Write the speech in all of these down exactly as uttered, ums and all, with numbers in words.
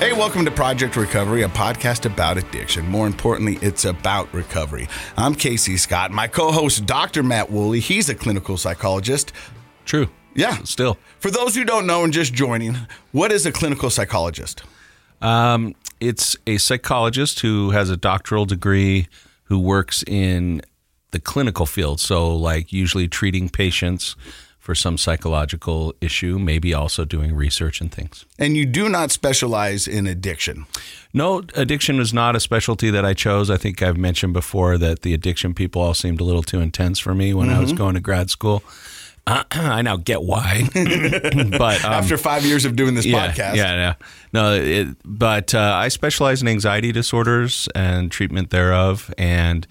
Hey, welcome to Project Recovery, a podcast about addiction. More importantly, it's about recovery. I'm Casey Scott. My co-host, Doctor Matt Woolley. He's a clinical psychologist. True. Yeah. Still. For those who don't know and just joining, what is a clinical psychologist? Um, it's a psychologist who has a doctoral degree who works in the clinical field. So like usually treating patients for some psychological issue, maybe also doing research and things. And you do not specialize in addiction. No, addiction was not a specialty that I chose. I think I've mentioned before that the addiction people all seemed a little too intense for me when mm-hmm. I was going to grad school. Uh, I now get why. but um, after five years of doing this yeah, podcast. Yeah, yeah. No, it, but uh, I specialize in anxiety disorders and treatment thereof. And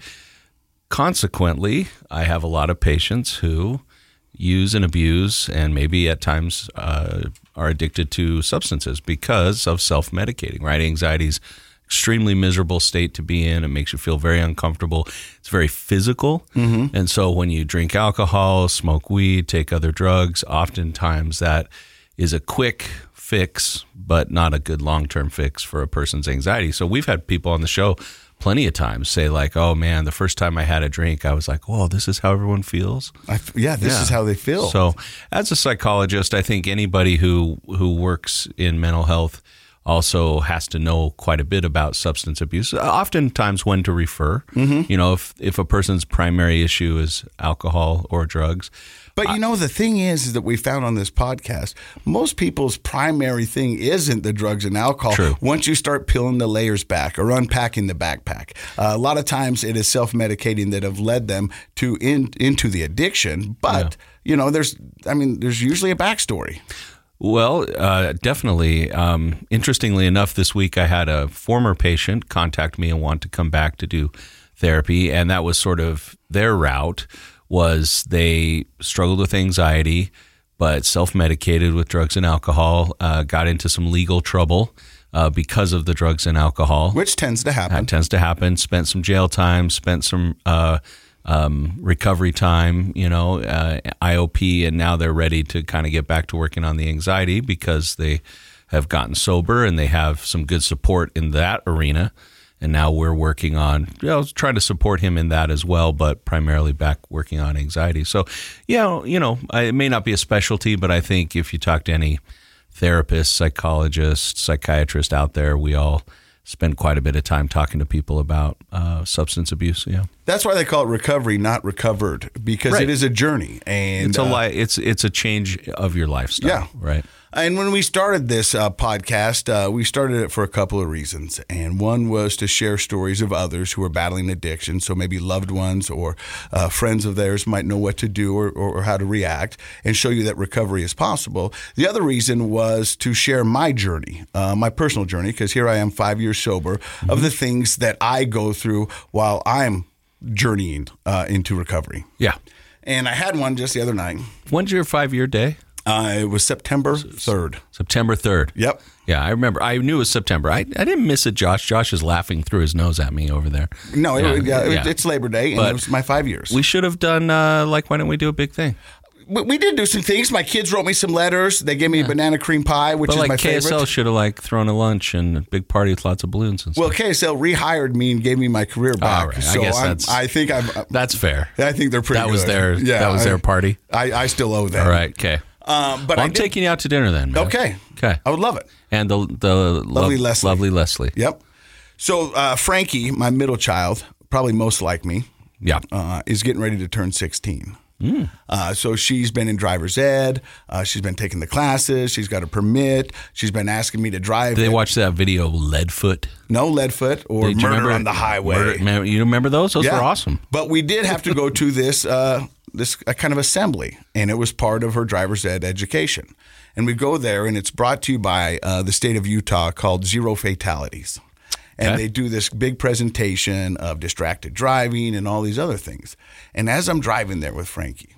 consequently, I have a lot of patients who use and abuse and maybe at times uh, are addicted to substances because of self-medicating, right? Anxiety is extremely miserable state to be in. It makes you feel very uncomfortable. It's very physical. Mm-hmm. And so when you drink alcohol, smoke weed, take other drugs, oftentimes that is a quick fix, but not a good long-term fix for a person's anxiety. So we've had people on the show plenty of times say like, oh man, the first time I had a drink, I was like, whoa, this is how everyone feels. I, yeah, this yeah. is how they feel. So as a psychologist, I think anybody who, who works in mental health also has to know quite a bit about substance abuse, oftentimes when to refer. Mm-hmm. You know, if, if a person's primary issue is alcohol or drugs. But you know, the thing is, is that we found on this podcast, most people's primary thing isn't the drugs and alcohol. True. Once you start peeling the layers back or unpacking the backpack, uh, a lot of times it is self-medicating that have led them to in, into the addiction. But, yeah. you know, there's, I mean, there's usually a backstory. Well, uh, definitely. Um, interestingly enough, this week I had a former patient contact me and want to come back to do therapy. And that was sort of their route. Was they struggled with anxiety, but self-medicated with drugs and alcohol, uh, got into some legal trouble uh, because of the drugs and alcohol. Which tends to happen. That tends to happen. Spent some jail time, spent some uh, um, recovery time, you know, uh, I O P, and now they're ready to kind of get back to working on the anxiety because they have gotten sober and they have some good support in that arena. And now we're working on, you know, trying to support him in that as well, but primarily back working on anxiety. So, yeah, you know, it may not be a specialty, but I think if you talk to any therapist, psychologist, psychiatrist out there, we all spend quite a bit of time talking to people about uh, substance abuse. Yeah, that's why they call it recovery, not recovered, because right. it is a journey, and it's a uh, li- it's it's a change of your lifestyle. Yeah, right. And when we started this uh, podcast, uh, we started it for a couple of reasons. And one was to share stories of others who are battling addiction. So maybe loved ones or uh, friends of theirs might know what to do or, or, or how to react and show you that recovery is possible. The other reason was to share my journey, uh, my personal journey, because here I am five years sober, mm-hmm. of the things that I go through while I'm journeying uh, into recovery. Yeah. And I had one just the other night. When's your five-year day? Uh, it was September third. September third. Yep. Yeah, I remember. I knew it was September. I, I didn't miss it, Josh. Josh is laughing through his nose at me over there. No, yeah, it, yeah, yeah. it's Labor Day, and but it was my five years. We should have done, uh, like, why don't we do a big thing? We, we did do some things. My kids wrote me some letters. They gave me yeah. a banana cream pie, which but is like my K S L favorite. should have, like, thrown a lunch and a big party with lots of balloons and stuff. Well, K S L rehired me and gave me my career back. All right. So I guess I'm, that's, I think I'm, that's fair. I think they're pretty that good. Was their, yeah, that was I, their party? I, I still owe them. All right, okay. Um, but well, I I'm did, taking you out to dinner then, man. Okay. Okay. I would love it. And the the lovely lo- Leslie. Lovely Leslie. Yep. So uh, Frankie, my middle child, probably most like me, yeah, uh, is getting ready to turn sixteen. Mm. Uh, so she's been in driver's ed. Uh, she's been taking the classes. She's got a permit. She's been asking me to drive. Did they it. watch that video, Leadfoot? No, Leadfoot or Did Murder remember, on the Highway. Murder, you remember those? Those yeah. were awesome. But we did have to go to this uh, this uh, kind of assembly, and it was part of her driver's ed education. And we go there, and it's brought to you by uh, the state of Utah called Zero Fatalities. And okay. they do this big presentation of distracted driving and all these other things. And as I'm driving there with Frankie,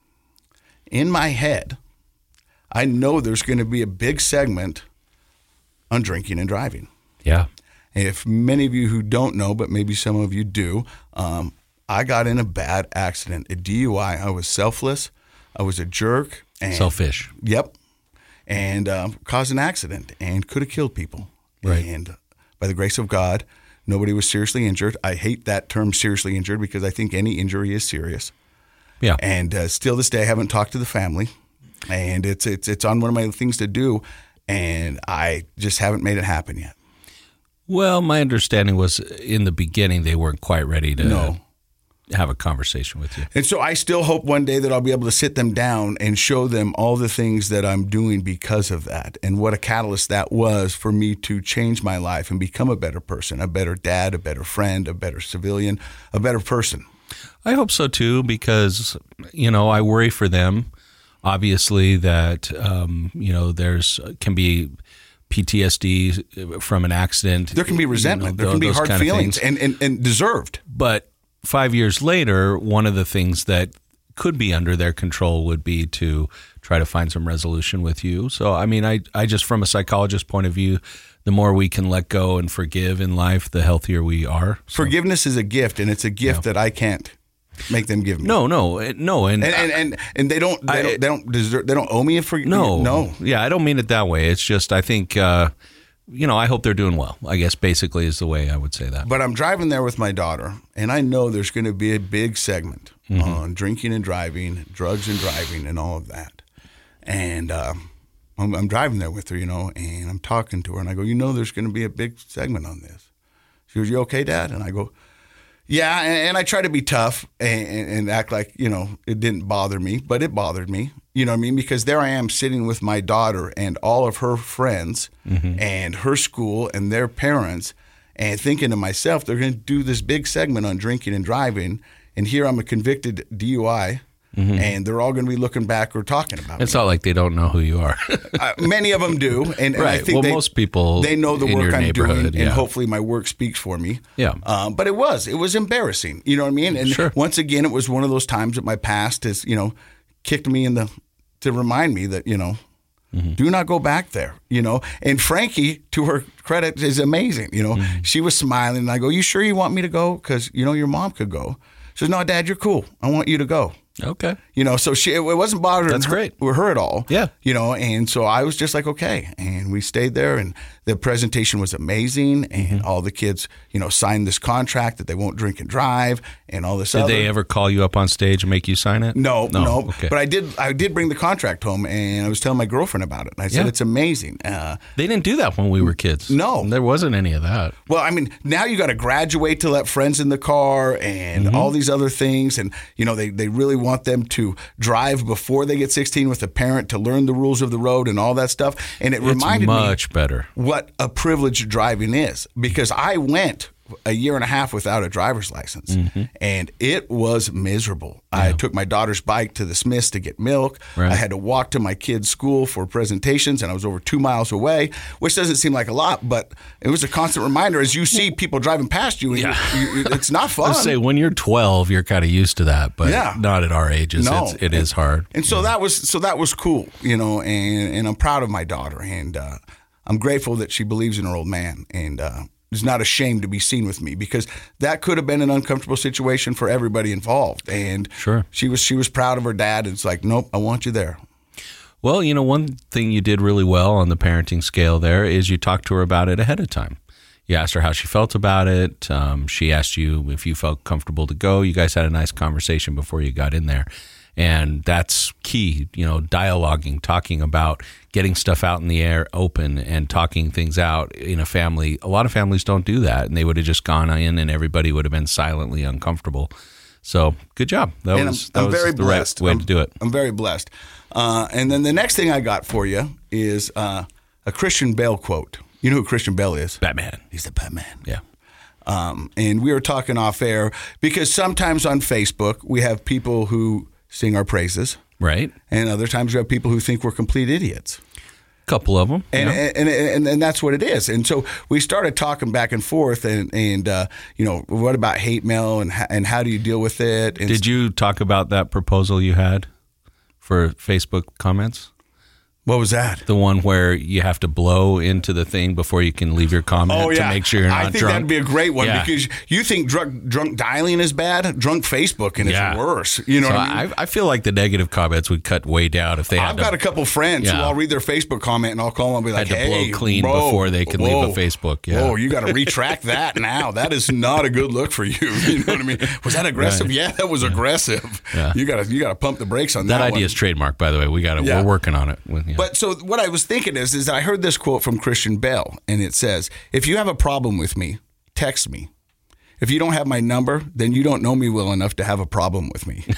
in my head, I know there's going to be a big segment on drinking and driving. Yeah. If many of you who don't know, but maybe some of you do, um, I got in a bad accident, a D U I. I was selfless. I was a jerk. And, Selfish. Yep. And uh, caused an accident and could have killed people. Right. And by the grace of God, nobody was seriously injured. I hate that term seriously injured because I think any injury is serious. Yeah. And uh, still this day, I haven't talked to the family. And it's, it's, it's on one of my things to do. And I just haven't made it happen yet. Well, my understanding was in the beginning they weren't quite ready to No. have a conversation with you. And so I still hope one day that I'll be able to sit them down and show them all the things that I'm doing because of that and what a catalyst that was for me to change my life and become a better person, a better dad, a better friend, a better civilian, a better person. I hope so too, because, you know, I worry for them. Obviously that, um, you know, there's can be P T S D from an accident. There can be resentment. You know, there can be hard feelings and, and, and deserved. But five years later, one of the things that could be under their control would be to try to find some resolution with you. So, I mean, I, I just, from a psychologist point of view, the more we can let go and forgive in life, the healthier we are. So. Forgiveness is a gift, and it's a gift yeah. that I can't make them give me. No, no, no, and and and, and, and they don't, they I, don't, they don't deserve, they don't owe me a forgiveness. No, no, yeah, I don't mean it that way. It's just, I think. Uh, You know, I hope they're doing well, I guess basically is the way I would say that. But I'm driving there with my daughter, and I know there's going to be a big segment mm-hmm. on drinking and driving, drugs and driving, and all of that. And um, I'm, I'm driving there with her, you know, and I'm talking to her, and I go, you know, there's going to be a big segment on this. She goes, you okay, Dad? And I go, yeah, and, and I try to be tough and, and act like, you know, it didn't bother me, but it bothered me. You know what I mean? Because there I am sitting with my daughter and all of her friends mm-hmm. and her school and their parents and thinking to myself, they're going to do this big segment on drinking and driving. And here I'm a convicted D U I mm-hmm. and they're all going to be looking back or talking about it's me. Not like they don't know who you are. uh, many of them do. And, and right. I think well, they, most people they know the in work your I'm doing yeah. and hopefully my work speaks for me. Yeah. Um, but it was. It was embarrassing. You know what I mean? And sure. once again, it was one of those times that my past has, you know, kicked me in the to remind me that, you know, mm-hmm. do not go back there, you know. And Frankie, to her credit, is amazing. You know, mm-hmm. she was smiling. And I go, you sure you want me to go? Because, you know, your mom could go. She says, no, Dad, you're cool. I want you to go. Okay. You know, so she it wasn't bothering That's her, great. her at all. Yeah. You know, and so I was just like, okay. And we stayed there, and the presentation was amazing. And mm-hmm. all the kids, you know, signed this contract that they won't drink and drive and all this Did other. they ever call you up on stage and make you sign it? No, no. no. Okay. But I did I did bring the contract home, and I was telling my girlfriend about it. And I said, yeah. it's amazing. Uh, they didn't do that when we were kids. No. There wasn't any of that. Well, I mean, now you got to graduate to let friends in the car and mm-hmm. all these other things. And, you know, they, they really want them to drive before they get sixteen with a parent to learn the rules of the road and all that stuff. And it it's reminded much me better what a privilege driving is, because I went a year and a half without a driver's license, mm-hmm. and it was miserable. Yeah. I took my daughter's bike to the Smiths to get milk. Right. I had to walk to my kids' school for presentations, and I was over two miles away, which doesn't seem like a lot, but it was a constant reminder as you see people driving past you, and yeah. you, you, it's not fun. I say when you're twelve, you're kind of used to that, but yeah. not at our ages. No. It's, it is hard. And so yeah. that was so that was cool, you know, and, and I'm proud of my daughter, and uh, I'm grateful that she believes in her old man, and uh, is not ashamed to be seen with me, because that could have been an uncomfortable situation for everybody involved. And sure. she was she was proud of her dad. And it's like, nope, I want you there. Well, you know, one thing you did really well on the parenting scale there is you talked to her about it ahead of time. You asked her how she felt about it. Um, she asked you if you felt comfortable to go. You guys had a nice conversation before you got in there. And that's key, you know, dialoguing, talking about getting stuff out in the air, open, and talking things out in a family. A lot of families don't do that, and they would have just gone in and everybody would have been silently uncomfortable. So good job. That and was, I'm, that I'm was very the blessed. right way I'm, to do it. I'm very blessed. Uh, and then the next thing I got for you is uh, a Christian Bale quote. You know who Christian Bale is? Batman. He's the Batman. Yeah. Um, and we were talking off air because sometimes on Facebook we have people who sing our praises. Right. And other times we have people who think we're complete idiots. A couple of them. And, yeah. and, and, and and that's what it is. And so we started talking back and forth and, and uh, you know, what about hate mail and, and how do you deal with it? And Did you talk about that proposal you had for Facebook comments? What was that? The one where you have to blow into the thing before you can leave your comment Oh, yeah. to make sure you're not I think drunk. that'd be a great one Yeah. because you think drunk, drunk dialing is bad. Drunk Facebooking is Yeah. worse. You know So what I mean? I, I feel like the negative comments would cut way down if they had I've to, got a couple friends who Yeah. I'll read their Facebook comment and I'll call them and be like, had to hey, blow clean bro, before they can whoa, leave a Facebook. Yeah. Whoa, you got to retract that now. That is not a good look for you. You know what I mean? Was that aggressive? Right. Yeah, that was aggressive. Yeah. You got to you got to pump the brakes on that. that idea one. is trademarked, by the way. We got to. Yeah. We're working on it. With, yeah. But so what I was thinking is, is that I heard this quote from Christian Bale, and it says, "If you have a problem with me, text me. If you don't have my number, then you don't know me well enough to have a problem with me."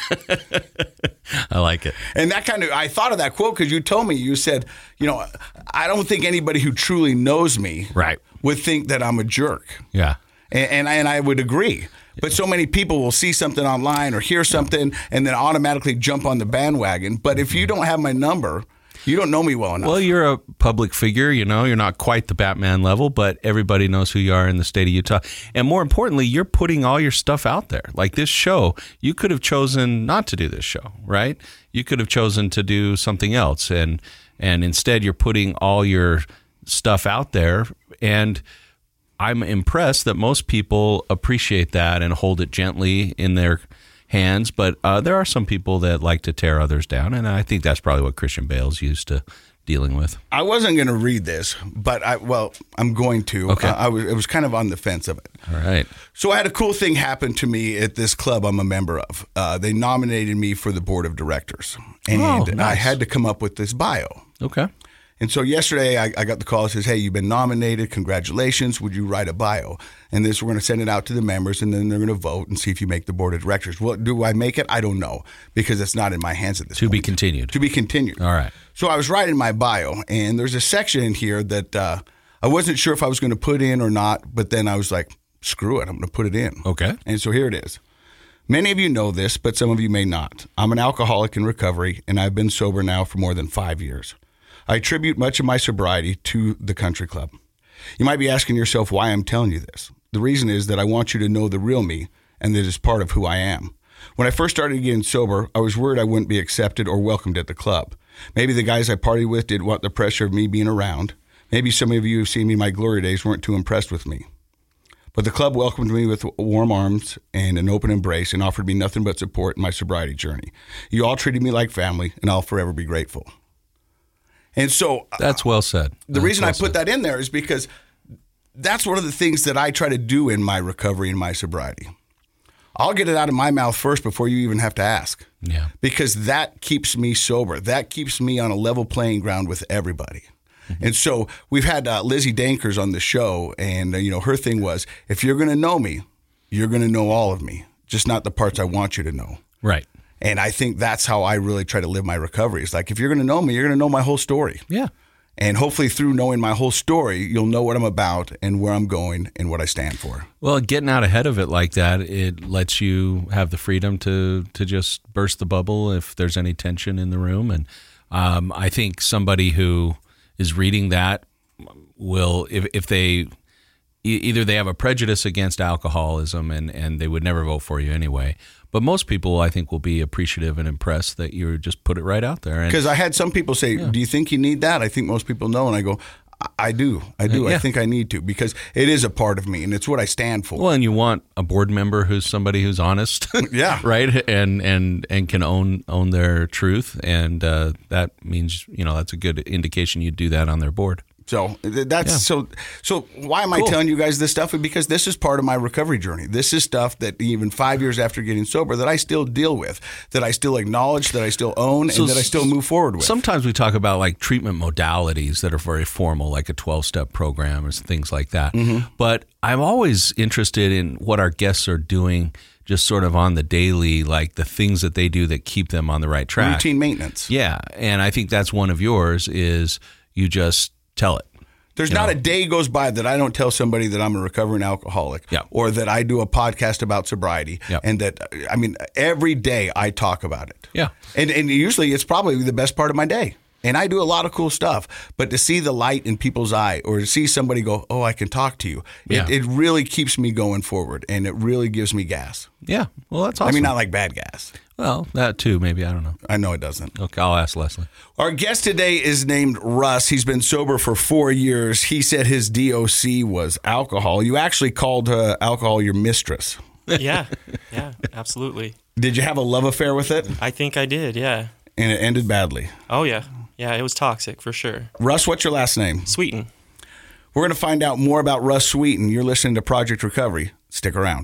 I like it. And that kind of, I thought of that quote because you told me, you said, you know, I don't think anybody who truly knows me Right. would think that I'm a jerk. Yeah. And, and, I, and I would agree. But so many people will see something online or hear something and then automatically jump on the bandwagon. But if you don't have my number, you don't know me well enough. Well, you're a public figure, you know, you're not quite the Batman level, but everybody knows who you are in the state of Utah. And more importantly, you're putting all your stuff out there. Like this show, you could have chosen not to do this show, right? You could have chosen to do something else. And, and instead, you're putting all your stuff out there. And I'm impressed that most people appreciate that and hold it gently in their hands, but uh, there are some people that like to tear others down, and I think that's probably what Christian Bale's used to dealing with. I wasn't going to read this, but I well, I'm going to. Okay. Uh, I was. It was kind of on the fence of it. All right. So I had a cool thing happen to me at this club I'm a member of. Uh, they nominated me for the board of directors, and Oh, I nice. had to come up with this bio. Okay. And so yesterday I, I got the call that says, "Hey, you've been nominated. Congratulations. Would you write a bio?" And this, we're going to send it out to the members, and then they're going to vote and see if you make the board of directors. What do I make it? I don't know because it's not in my hands at this To point. be continued. To be continued. All right. So I was writing my bio, and there's a section in here that uh, I wasn't sure if I was going to put in or not, but then I was like, screw it, I'm going to put it in. Okay. And so here it is. Many of you know this, but some of you may not. I'm an alcoholic in recovery, and I've been sober now for more than five years. I attribute much of my sobriety to the country club. You might be asking yourself why I'm telling you this. The reason is that I want you to know the real me, and that it's part of who I am. When I first started getting sober, I was worried I wouldn't be accepted or welcomed at the club. Maybe the guys I partied with didn't want the pressure of me being around. Maybe some of you who've seen me in my glory days weren't too impressed with me. But the club welcomed me with warm arms and an open embrace and offered me nothing but support in my sobriety journey. You all treated me like family, and I'll forever be grateful. And so That's well said. the That's reason well I put said. that in there is because that's one of the things that I try to do in my recovery and my sobriety. I'll get it out of my mouth first before you even have to ask. Yeah. Because that keeps me sober. That keeps me on a level playing ground with everybody. Mm-hmm. And so we've had uh, Lizzie Dankers on the show, and uh, you know her thing was, if you're going to know me, you're going to know all of me, just not the parts I want you to know. Right. And I think that's how I really try to live my recovery. It's like, if you're going to know me, you're going to know my whole story. Yeah. And hopefully through knowing my whole story, you'll know what I'm about and where I'm going and what I stand for. Well, getting out ahead of it like that, it lets you have the freedom to to just burst the bubble if there's any tension in the room. And um, I think somebody who is reading that will, if, if they, e- either they have a prejudice against alcoholism and, and they would never vote for you anyway. But most people, I think, will be appreciative and impressed that you just put it right out there. Because I had some people say, yeah. do you think you need that? I think most people know. And I go, I, I do. I do. Yeah. I think I need to, because it is a part of me and it's what I stand for. Well, and you want a board member who's somebody who's honest. Yeah. Right? And and and can own own their truth. And uh, that means, you know, that's a good indication you do that on their board. So that's Yeah. so. So why am I Cool. telling you guys this stuff? Because this is part of my recovery journey. This is stuff that even five years after getting sober, that I still deal with, that I still acknowledge, that I still own, So and that I still move forward with. Sometimes we talk about like treatment modalities that are very formal, like a twelve-step program or things like that. Mm-hmm. But I'm always interested in what our guests are doing, just sort of on the daily, like the things that they do that keep them on the right track. Routine maintenance. Yeah, and I think that's one of yours. Is you just tell it. There's You not know. a day goes by that I don't tell somebody that I'm a recovering alcoholic, Yeah. or that I do a podcast about sobriety, Yeah. and that, I mean, every day I talk about it. Yeah. And and usually it's probably the best part of my day. And I do a lot of cool stuff, but to see the light in people's eye or to see somebody go, oh, I can talk to you, Yeah. it, it really keeps me going forward and it really gives me gas. Yeah. Well, that's awesome. I mean, not like bad gas. Well, that too, maybe. I don't know. I know it doesn't. Okay, I'll ask Leslie. Our guest today is named Russ. He's been sober for four years. He said his D O C was alcohol. You actually called uh, alcohol your mistress. Yeah, yeah, absolutely. Did you have a love affair with it? I think I did, yeah. And it ended badly. Oh, yeah. Yeah, it was toxic for sure. Russ, what's your last name? Sweeten. We're going to find out more about Russ Sweeten. You're listening to Project Recovery. Stick around.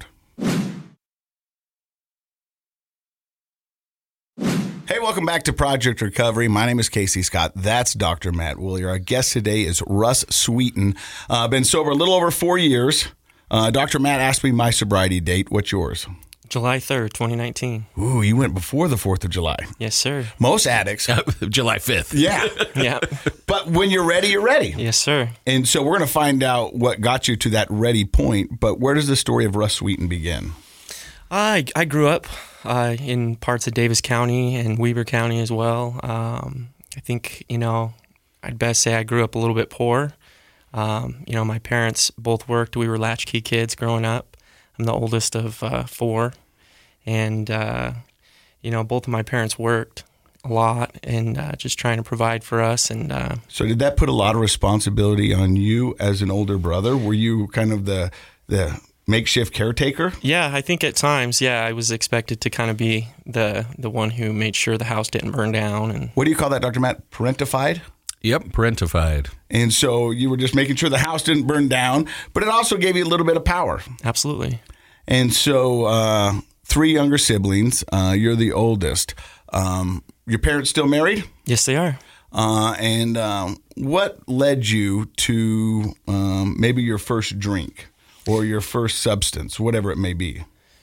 Hey, welcome back to Project Recovery. My name is Casey Scott. That's Doctor Matt Woolley. Our guest today is Russ Sweeten. Uh, been sober a little over four years. Uh, Doctor Matt asked me my sobriety date. What's yours? July third, twenty nineteen. Ooh, you went before the fourth of July. Yes, sir. Most addicts. July fifth. Yeah. Yeah. But when you're ready, you're ready. Yes, sir. And so we're going to find out what got you to that ready point. But where does the story of Russ Sweeten begin? I, I grew up uh, in parts of Davis County and Weber County as well. Um, I think, you know, I'd best say I grew up a little bit poor. Um, you know, my parents both worked. We were latchkey kids growing up. I'm the oldest of uh, four. And, uh, you know, both of my parents worked a lot and uh, just trying to provide for us. And uh, So did that put a lot of responsibility on you as an older brother? Were you kind of the the makeshift caretaker? yeah, I think at times, yeah, I was expected to kind of be the, the one who made sure the house didn't burn down. And What do you call that, Doctor Matt? Parentified? Yep, parentified. And so you were just making sure the house didn't burn down, but it also gave you a little bit of power. absolutely. And so uh, three younger siblings. Uh, you're the oldest. Um, your parents still married? Yes, they are. Uh, and um, what led you to um, maybe your first drink or your first substance, whatever it may be?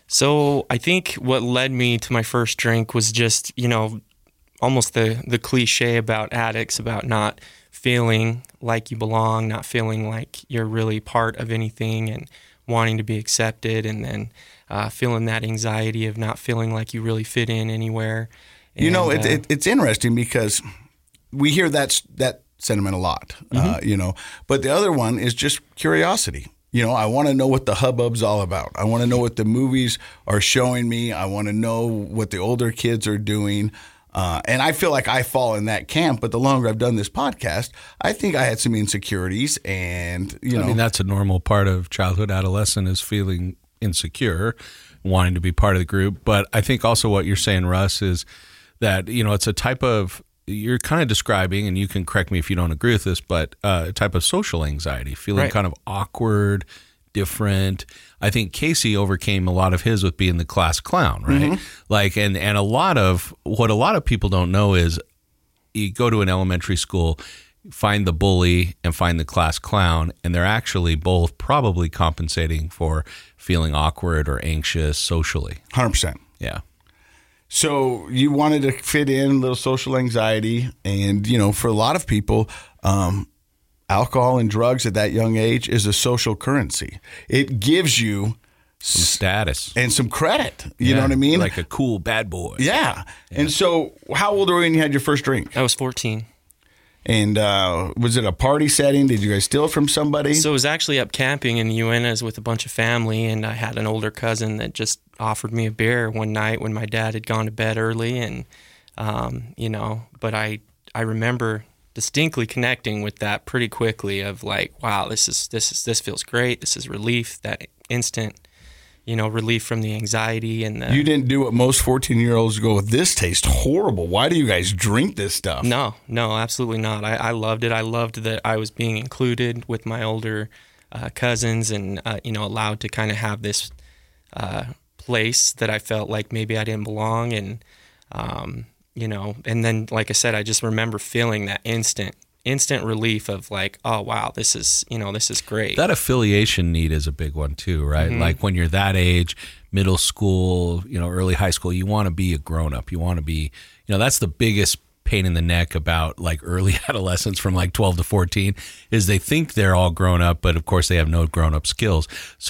So I think what led me to my first drink was just, you know, almost the, the cliche about addicts, about not feeling like you belong, not feeling like you're really part of anything and wanting to be accepted, and then uh, feeling that anxiety of not feeling like you really fit in anywhere. And, You know, it, uh, it, it's interesting because we hear that, that sentiment a lot, uh, you know, but the other one is just curiosity. You know, I want to know what the hubbub's all about. I want to know what the movies are showing me. I want to know what the older kids are doing. Uh, and I feel like I fall in that camp, but the longer I've done this podcast, I think I had some insecurities and, you know. I mean, that's a normal part of childhood, adolescent is feeling insecure, wanting to be part of the group. But I think also what you're saying, Russ, is that, you know, it's a type of, you're kind of describing, and you can correct me if you don't agree with this, but uh, a type of social anxiety, feeling Right. kind of awkward, different. I think Casey overcame a lot of his with being the class clown, right? Like, and, and a lot of, what a lot of people don't know is you go to an elementary school, find the bully and find the class clown, and they're actually both probably compensating for feeling awkward or anxious socially. one hundred percent. Yeah. So you wanted to fit in, a little social anxiety. And, you know, for a lot of people, um, alcohol and drugs at that young age is a social currency. It gives you Some status. and some credit. You Yeah, know what I mean? Like a cool bad boy. yeah. And so how old were you when you had your first drink? I was fourteen. And uh, was it a party setting? Did you guys steal it from somebody? So it was actually up camping in the Uintas with a bunch of family, and I had an older cousin that just offered me a beer one night when my dad had gone to bed early, and um, you know, but I I remember distinctly connecting with that pretty quickly of like, wow, this is this is this feels great. This is relief, that instant, you know, relief from the anxiety and the you didn't do what most fourteen-year-olds go, this tastes horrible. Why do you guys drink this stuff? No, no, absolutely not. I, I loved it. I loved that I was being included with my older uh, cousins and, uh, you know, allowed to kind of have this uh, place that I felt like maybe I didn't belong. And, um, you know, and then, like I said, I just remember feeling that instant, instant relief of like, oh, wow, this is, you know, this is great. That affiliation need is a big one too, right? Mm-hmm. Like when you're that age, middle school, you know, early high school, you want to be a grown up. You want to be, you know, that's the biggest pain in the neck about like early adolescents from like twelve to fourteen is they think they're all grown up, but of course they have no grown up skills. So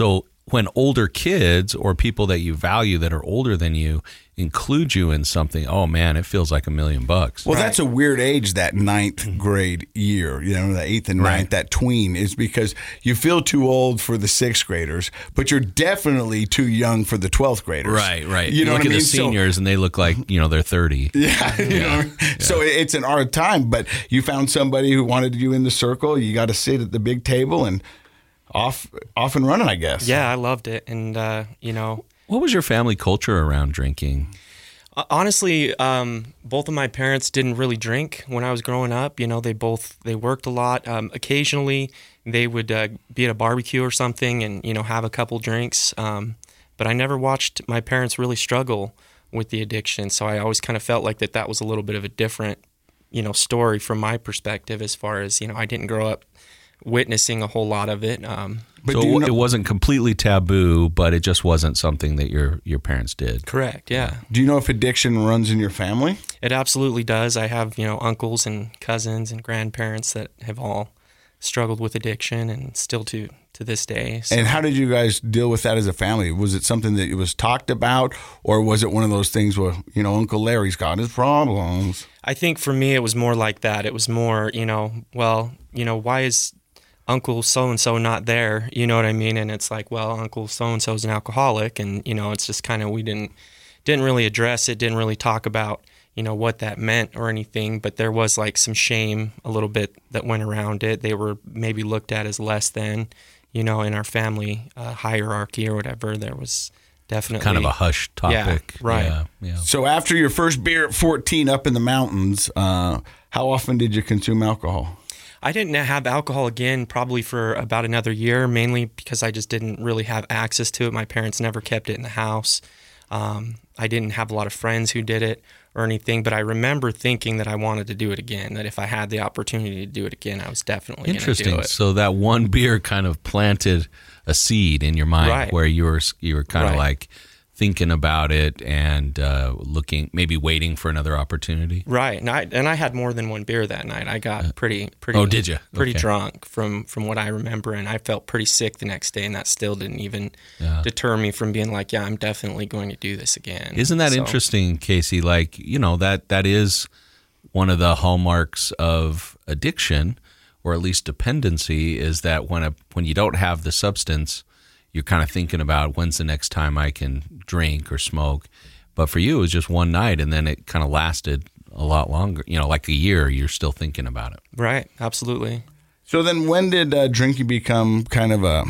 when older kids or people that you value that are older than you include you in something, oh man, it feels like a million bucks. Well, Right. that's a weird age, that ninth grade year, you know, the eighth and ninth, Right. that tween, is because you feel too old for the sixth graders, but you're definitely too young for the twelfth graders. Right, right. You know look what I at mean? the seniors and they look like, you know, they're thirty. So, yeah, you know, what I mean? So it's an hard time, but you found somebody who wanted you in the circle. You got to sit at the big table and off, off and running, I guess. Yeah, I loved it. And, uh, you know, What was your family culture around drinking? honestly, um, both of my parents didn't really drink when I was growing up. You know, they both, they worked a lot. Um, occasionally they would uh, be at a barbecue or something and, you know, have a couple drinks. Um, but I never watched my parents really struggle with the addiction. So I always kind of felt like that that was a little bit of a different, you know, story from my perspective, as far as, you know, I didn't grow up witnessing a whole lot of it. Um, But so do you it know, wasn't completely taboo, but it just wasn't something that your your parents did. correct. Yeah. do you know if addiction runs in your family? It absolutely does. I have, you know, uncles and cousins and grandparents that have all struggled with addiction and still to to this day. So And how did you guys deal with that as a family? Was it something that was talked about, or was it one of those things where, you know, Uncle Larry's got his problems? I think for me, it was more like that. It was more, you know, well, you know, why is Uncle so-and-so not there? You know what I mean? And it's like, well, Uncle so-and-so is an alcoholic. And, you know, it's just kind of, we didn't, didn't really address it, didn't really talk about, you know, what that meant or anything. But there was like some shame a little bit that went around it. They were maybe looked at as less than, you know, in our family uh, hierarchy or whatever. There was definitely Kind of a hush topic. right. Yeah, yeah. So after your first beer at fourteen up in the mountains, uh, how often did you consume alcohol? I didn't have alcohol again probably for about another year, mainly because I just didn't really have access to it. My parents never kept it in the house. Um, I didn't have a lot of friends who did it or anything, but I remember thinking that I wanted to do it again, that if I had the opportunity to do it again, I was definitely going to do Interesting. it. So that one beer kind of planted a seed in your mind, Right. where you were you were kind of Right. like thinking about it and uh, looking, maybe waiting for another opportunity. Right, and I and I had more than one beer that night. I got pretty pretty. Oh, did you? Pretty Okay. drunk from from what I remember, and I felt pretty sick the next day, and that still didn't even Yeah. deter me from being like, yeah, I'm definitely going to do this again. Isn't that So- interesting, Casey? Like, you know, that that is one of the hallmarks of addiction, or at least dependency, is that when a when you don't have the substance, you're kind of thinking about when's the next time I can drink or smoke. But for you, it was just one night, and then it kind of lasted a lot longer. You know, like a year, you're still thinking about it. Right, absolutely. So then when did uh, drinking become kind of a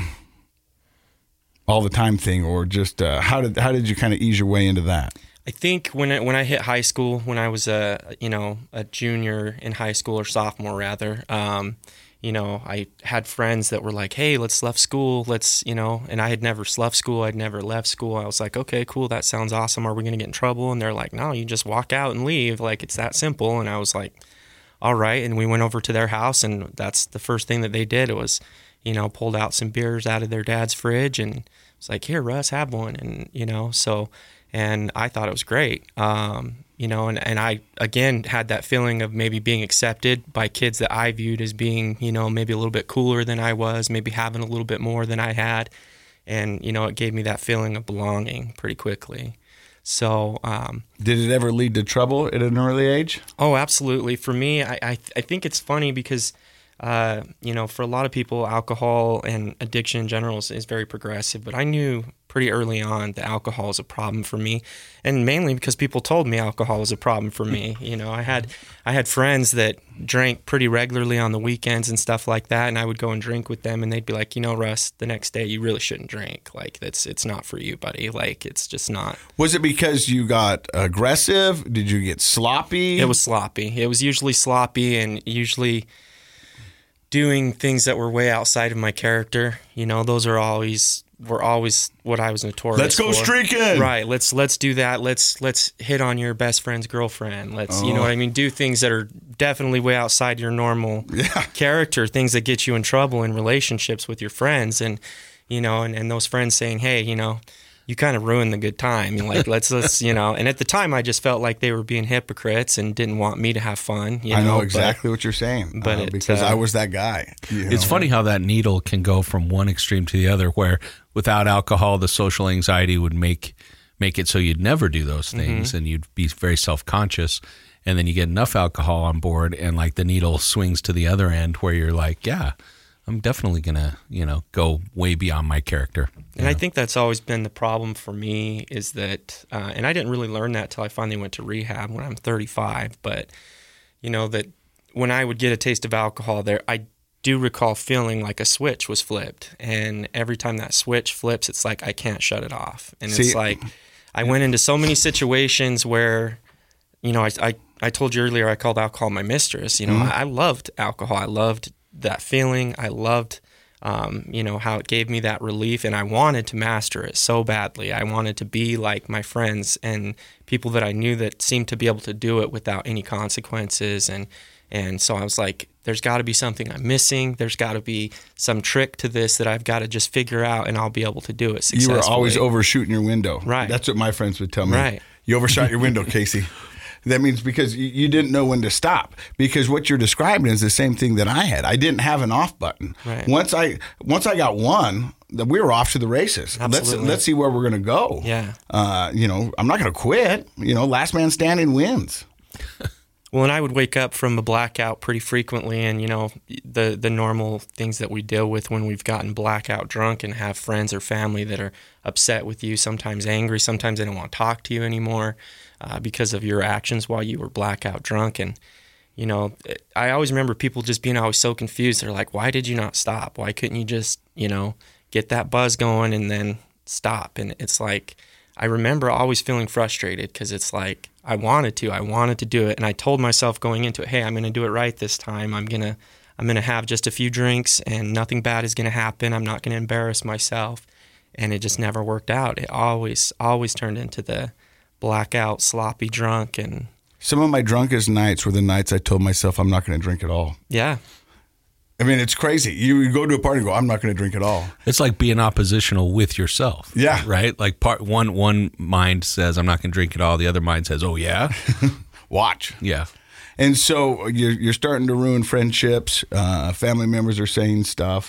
all the time thing, or just uh, how did how did you kind of ease your way into that? I think when I, when I hit high school, when I was a you know a junior in high school, or sophomore rather, um, you know, I had friends that were like, "Hey, let's left school, let's," you know, and I had never left school, I'd never left school. I was like, "Okay, cool, that sounds awesome. Are we gonna get in trouble?" And they're like, "No, you just walk out and leave. Like, it's that simple." And I was like, "All right." And we went over to their house, and that's the first thing that they did was, you know, pulled out some beers out of their dad's fridge and was like, "Here, Russ, have one." And you know, so. And I thought it was great, um, you know, and, and I, again, had that feeling of maybe being accepted by kids that I viewed as being, you know, maybe a little bit cooler than I was, maybe having a little bit more than I had. And, you know, it gave me that feeling of belonging pretty quickly. So, um, Did it ever lead to trouble at an early age? oh, absolutely. For me, I, I, I think it's funny because, uh, you know, for a lot of people, alcohol and addiction in general is, is very progressive. But I knew pretty early on that alcohol is a problem for me, and mainly because people told me alcohol was a problem for me. You know, I had I had friends that drank pretty regularly on the weekends and stuff like that, and I would go and drink with them, and they'd be like, you know, Russ, the next day you really shouldn't drink. Like, that's it's not for you, buddy. Like, it's just not. Was it because you got aggressive? Did you get sloppy? It was sloppy. It was usually sloppy and usually doing things that were way outside of my character. You know, those are always were always what I was notorious Let's go for. streaking. Right. Let's let's do that. Let's let's hit on your best friend's girlfriend. Let's you know Oh. what I mean? Do things that are definitely way outside your normal Yeah. character, things that get you in trouble in relationships with your friends, and you know, and, and those friends saying, hey, you know, you kind of ruined the good time. Like, let's, let's, you know, and at the time I just felt like they were being hypocrites and didn't want me to have fun. You know? I know exactly but, what you're saying, but uh, it, because uh, I was that guy. You It's know? funny how that needle can go from one extreme to the other, where without alcohol, the social anxiety would make make it so you'd never do those things, mm-hmm. and you'd be very self-conscious. And then you get enough alcohol on board, and like the needle swings to the other end, where you're like, yeah, I'm definitely gonna, you know, go way beyond my character. And know? I think that's always been the problem for me is that, uh, and I didn't really learn that till I finally went to rehab when I'm thirty-five. But you know that when I would get a taste of alcohol, there I do recall feeling like a switch was flipped, and every time that switch flips, it's like I can't shut it off, and See, it's like I went into so many situations where, you know, I I, I told you earlier I called alcohol my mistress. You know, mm-hmm. I, I loved alcohol. I loved that feeling. I loved, um, you know, how it gave me that relief, and I wanted to master it so badly. I wanted to be like my friends and people that I knew that seemed to be able to do it without any consequences. And, and so I was like, there's got to be something I'm missing. There's got to be some trick to this that I've got to just figure out, and I'll be able to do it successfully. You were always overshooting your window. Right. That's what my friends would tell me. Right. You overshot your window, Casey. That means because you didn't know when to stop. Because what you're describing is the same thing that I had. I didn't have an off button. Right. Once I once I got one, we were off to the races. Absolutely. Let's let's see where we're going to go. Yeah. Uh, you know, I'm not going to quit. You know, last man standing wins. Well, and I would wake up from a blackout pretty frequently, and you know the the normal things that we deal with when we've gotten blackout drunk and have friends or family that are upset with you, sometimes angry, sometimes they don't want to talk to you anymore uh, because of your actions while you were blackout drunk. And you know, I always remember people just being always so confused. They're like, "Why did you not stop? Why couldn't you just, you know, get that buzz going and then stop?" And it's like, I remember always feeling frustrated because it's like, I wanted to, I wanted to do it. And I told myself going into it, hey, I'm going to do it right this time. I'm going to, I'm going to have just a few drinks and nothing bad is going to happen. I'm not going to embarrass myself. And it just never worked out. It always, always turned into the blackout, sloppy drunk. And some of my drunkest nights were the nights I told myself I'm not going to drink at all. Yeah. I mean, it's crazy. You go to a party and go, I'm not going to drink at all. It's like being oppositional with yourself. Yeah. Right? Like part one one mind says, I'm not going to drink at all. The other mind says, oh, yeah? Watch. Yeah. And so you're, you're starting to ruin friendships. Uh, family members are saying stuff.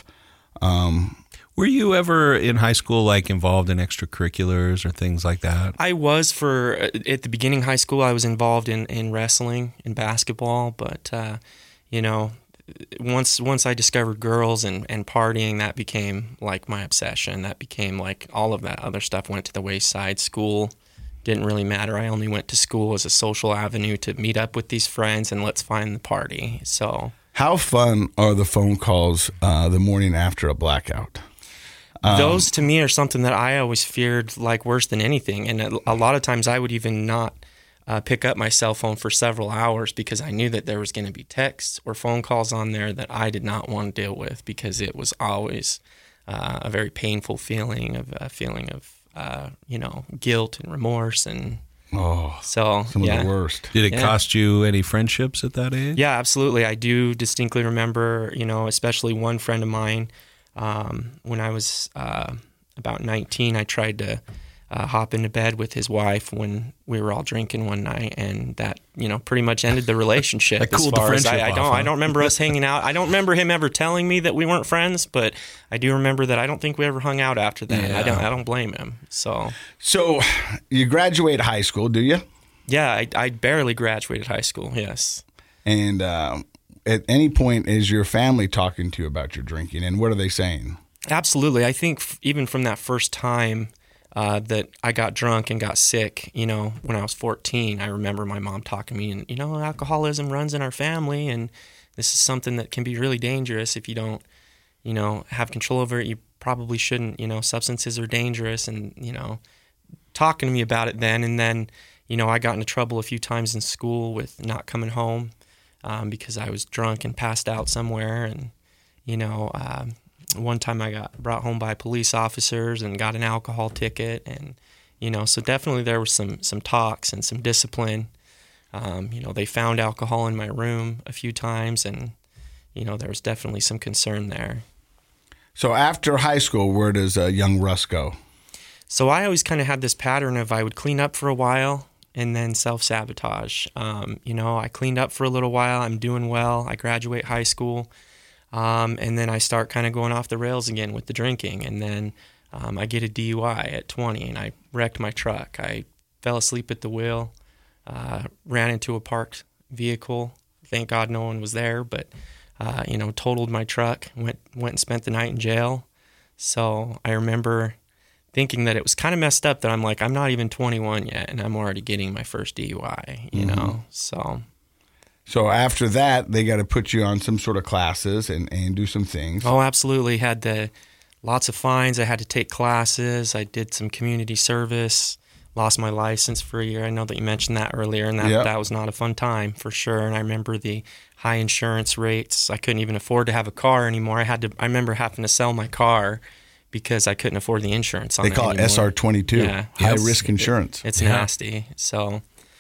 Um, Were you ever in high school like involved in extracurriculars or things like that? I was for, at the beginning of high school, I was involved in, in wrestling and basketball. But, uh, you know, once once I discovered girls and, and partying, that became like my obsession. That became like all of that other stuff went to the wayside. School didn't really matter. I only went to school as a social avenue to meet up with these friends and let's find the party. So, how fun are the phone calls uh, the morning after a blackout? Um, Those to me are something that I always feared like worse than anything. And a, a lot of times I would even not Uh, pick up my cell phone for several hours because I knew that there was going to be texts or phone calls on there that I did not want to deal with because it was always uh, a very painful feeling of a feeling of uh, you know, guilt and remorse. And oh, so some yeah. of the worst. Did it yeah. cost you any friendships at that age? Yeah, absolutely. I do distinctly remember, you know, especially one friend of mine um, when I was uh, about nineteen, I tried to Uh, hop into bed with his wife when we were all drinking one night, and that, you know, pretty much ended the relationship. That as cooled far the as friendship I, I off, don't, huh? I don't remember us hanging out. I don't remember him ever telling me that we weren't friends, but I do remember that I don't think we ever hung out after that. Yeah. I don't, I don't blame him. So, so you graduate high school, do you? Yeah, I, I barely graduated high school. Yes. And uh, at any point, is your family talking to you about your drinking, and what are they saying? Absolutely. I think f- even from that first time Uh, that I got drunk and got sick, you know, when I was fourteen, I remember my mom talking to me and, you know, alcoholism runs in our family and this is something that can be really dangerous if you don't, you know, have control over it. You probably shouldn't, you know, substances are dangerous and, you know, talking to me about it then. And then, you know, I got into trouble a few times in school with not coming home um, because I was drunk and passed out somewhere. And, you know, um, one time I got brought home by police officers and got an alcohol ticket. And, you know, so definitely there was some, some talks and some discipline. Um, you know, they found alcohol in my room a few times and, you know, there was definitely some concern there. So after high school, where does uh, young Russ go? So I always kind of had this pattern of I would clean up for a while and then self-sabotage. Um, you know, I cleaned up for a little while. I'm doing well. I graduate high school. Um, and then I start kind of going off the rails again with the drinking. And then um, I get a D U I at twenty, and I wrecked my truck. I fell asleep at the wheel, uh, ran into a parked vehicle. Thank God no one was there, but, uh, you know, totaled my truck, went, went and spent the night in jail. So I remember thinking that it was kind of messed up that I'm like, I'm not even twenty-one yet, and I'm already getting my first D U I, you mm-hmm. know, so. So after that, they got to put you on some sort of classes and, and do some things. Oh, absolutely. Had the lots of fines. I had to take classes. I did some community service, lost my license for a year. I know that you mentioned that earlier, and that, yep. that was not a fun time for sure. And I remember the high insurance rates. I couldn't even afford to have a car anymore. I had to. I remember having to sell my car because I couldn't afford the insurance on they it call anymore. it S R twenty-two, yeah. high It's, risk insurance. It's yeah. nasty. So,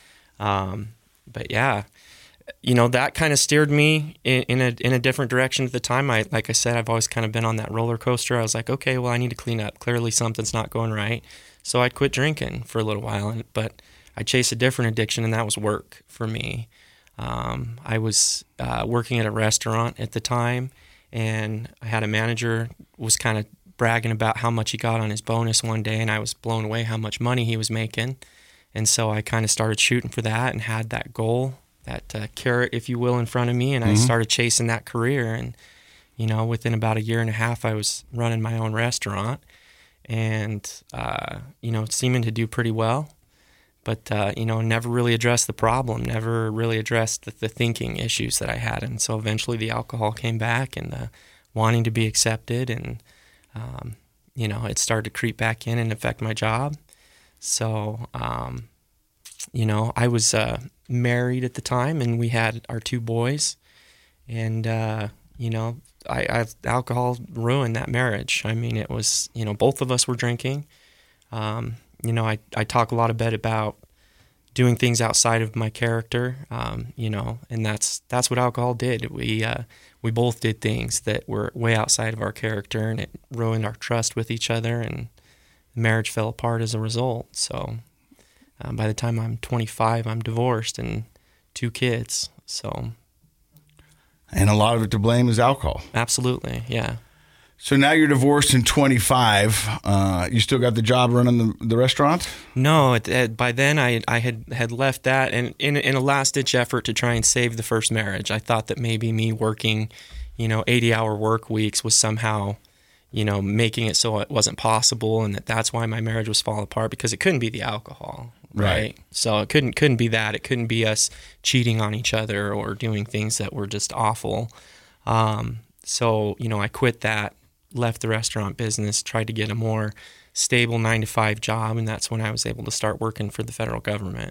um, but yeah, you know, that kind of steered me in, in a in a different direction at the time. I like I said, I've always kind of been on that roller coaster. I was like, okay, well, I need to clean up. Clearly, something's not going right. So I'd quit drinking for a little while, and, but I chased a different addiction, and that was work for me. Um, I was uh, working at a restaurant at the time, and I had a manager was kind of bragging about how much he got on his bonus one day, and I was blown away how much money he was making. And so I kind of started shooting for that and had that goal, that uh, carrot, if you will, in front of me, and mm-hmm. I started chasing that career. And, you know, within about a year and a half, I was running my own restaurant and, uh, you know, seeming to do pretty well. But, uh, you know, never really addressed the problem, never really addressed the, the thinking issues that I had. And so eventually the alcohol came back and the wanting to be accepted, and, um, you know, it started to creep back in and affect my job. So, um, you know, I was uh, married at the time, and we had our two boys. And, uh, you know, I, I alcohol ruined that marriage. I mean, it was, you know, both of us were drinking. Um You know, I, I talk a lot a bit about doing things outside of my character, um, you know, and that's that's what alcohol did. We uh, we both did things that were way outside of our character, and it ruined our trust with each other, and the marriage fell apart as a result. So um, by the time I'm twenty-five, I'm divorced and two kids. So, and a lot of it to blame is alcohol. Absolutely, yeah. So now you're divorced in twenty-five. Uh, you still got the job running the, the restaurant? No, it, it, by then I I had, had left that, and in in a last-ditch effort to try and save the first marriage, I thought that maybe me working, you know, eighty-hour work weeks was somehow, you know, making it so it wasn't possible, and that that's why my marriage was falling apart, because it couldn't be the alcohol, right? right? So it couldn't couldn't be that. It couldn't be us cheating on each other or doing things that were just awful. Um, so, you know, I quit that. Left the restaurant business, tried to get a more stable nine to five job, and that's when I was able to start working for the federal government.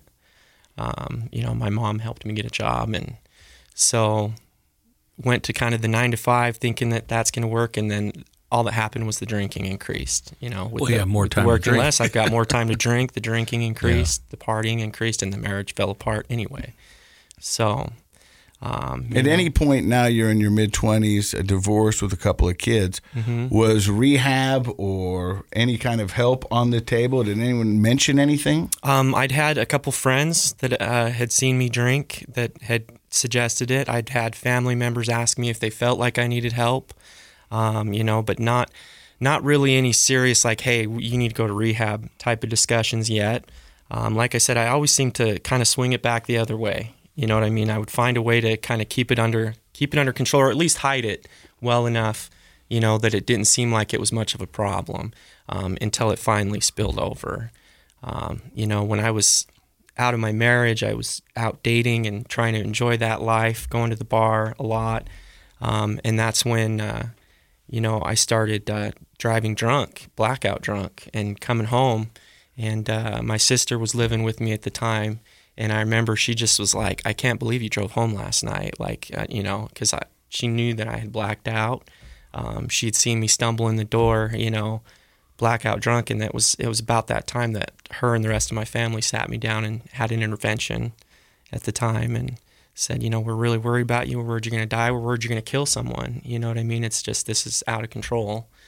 Um, you know, my mom helped me get a job, and so went to kind of the nine to five, thinking that that's going to work, and then all that happened was the drinking increased. You know, with well, the, yeah, more time working to drink. less, I've got more time to drink. The drinking increased, yeah. The partying increased, and the marriage fell apart anyway. So. Um, At know. any point now, you're in your mid-twenties, a divorce with a couple of kids. Mm-hmm. Was rehab or any kind of help on the table? Did anyone mention anything? Um, I'd had a couple friends that uh, had seen me drink that had suggested it. I'd had family members ask me if they felt like I needed help, um, you know, but not not really any serious, like, hey, you need to go to rehab type of discussions yet. Um, like I said, I always seem to kind of swing it back the other way. You know what I mean? I would find a way to kind of keep it under keep it under control, or at least hide it well enough, you know, that it didn't seem like it was much of a problem um, until it finally spilled over. Um, you know, when I was out of my marriage, I was out dating and trying to enjoy that life, going to the bar a lot. Um, and that's when, uh, you know, I started uh, driving drunk, blackout drunk, and coming home. And uh, my sister was living with me at the time. And I remember she just was like, I can't believe you drove home last night. Like, uh, you know, because she knew that I had blacked out. Um, she'd seen me stumble in the door, you know, blackout drunk. And that was it was about that time that her and the rest of my family sat me down and had an intervention at the time and said, you know, we're really worried about you. We're worried you're going to die. We're worried you're going to kill someone. You know what I mean? It's just, this is out of control.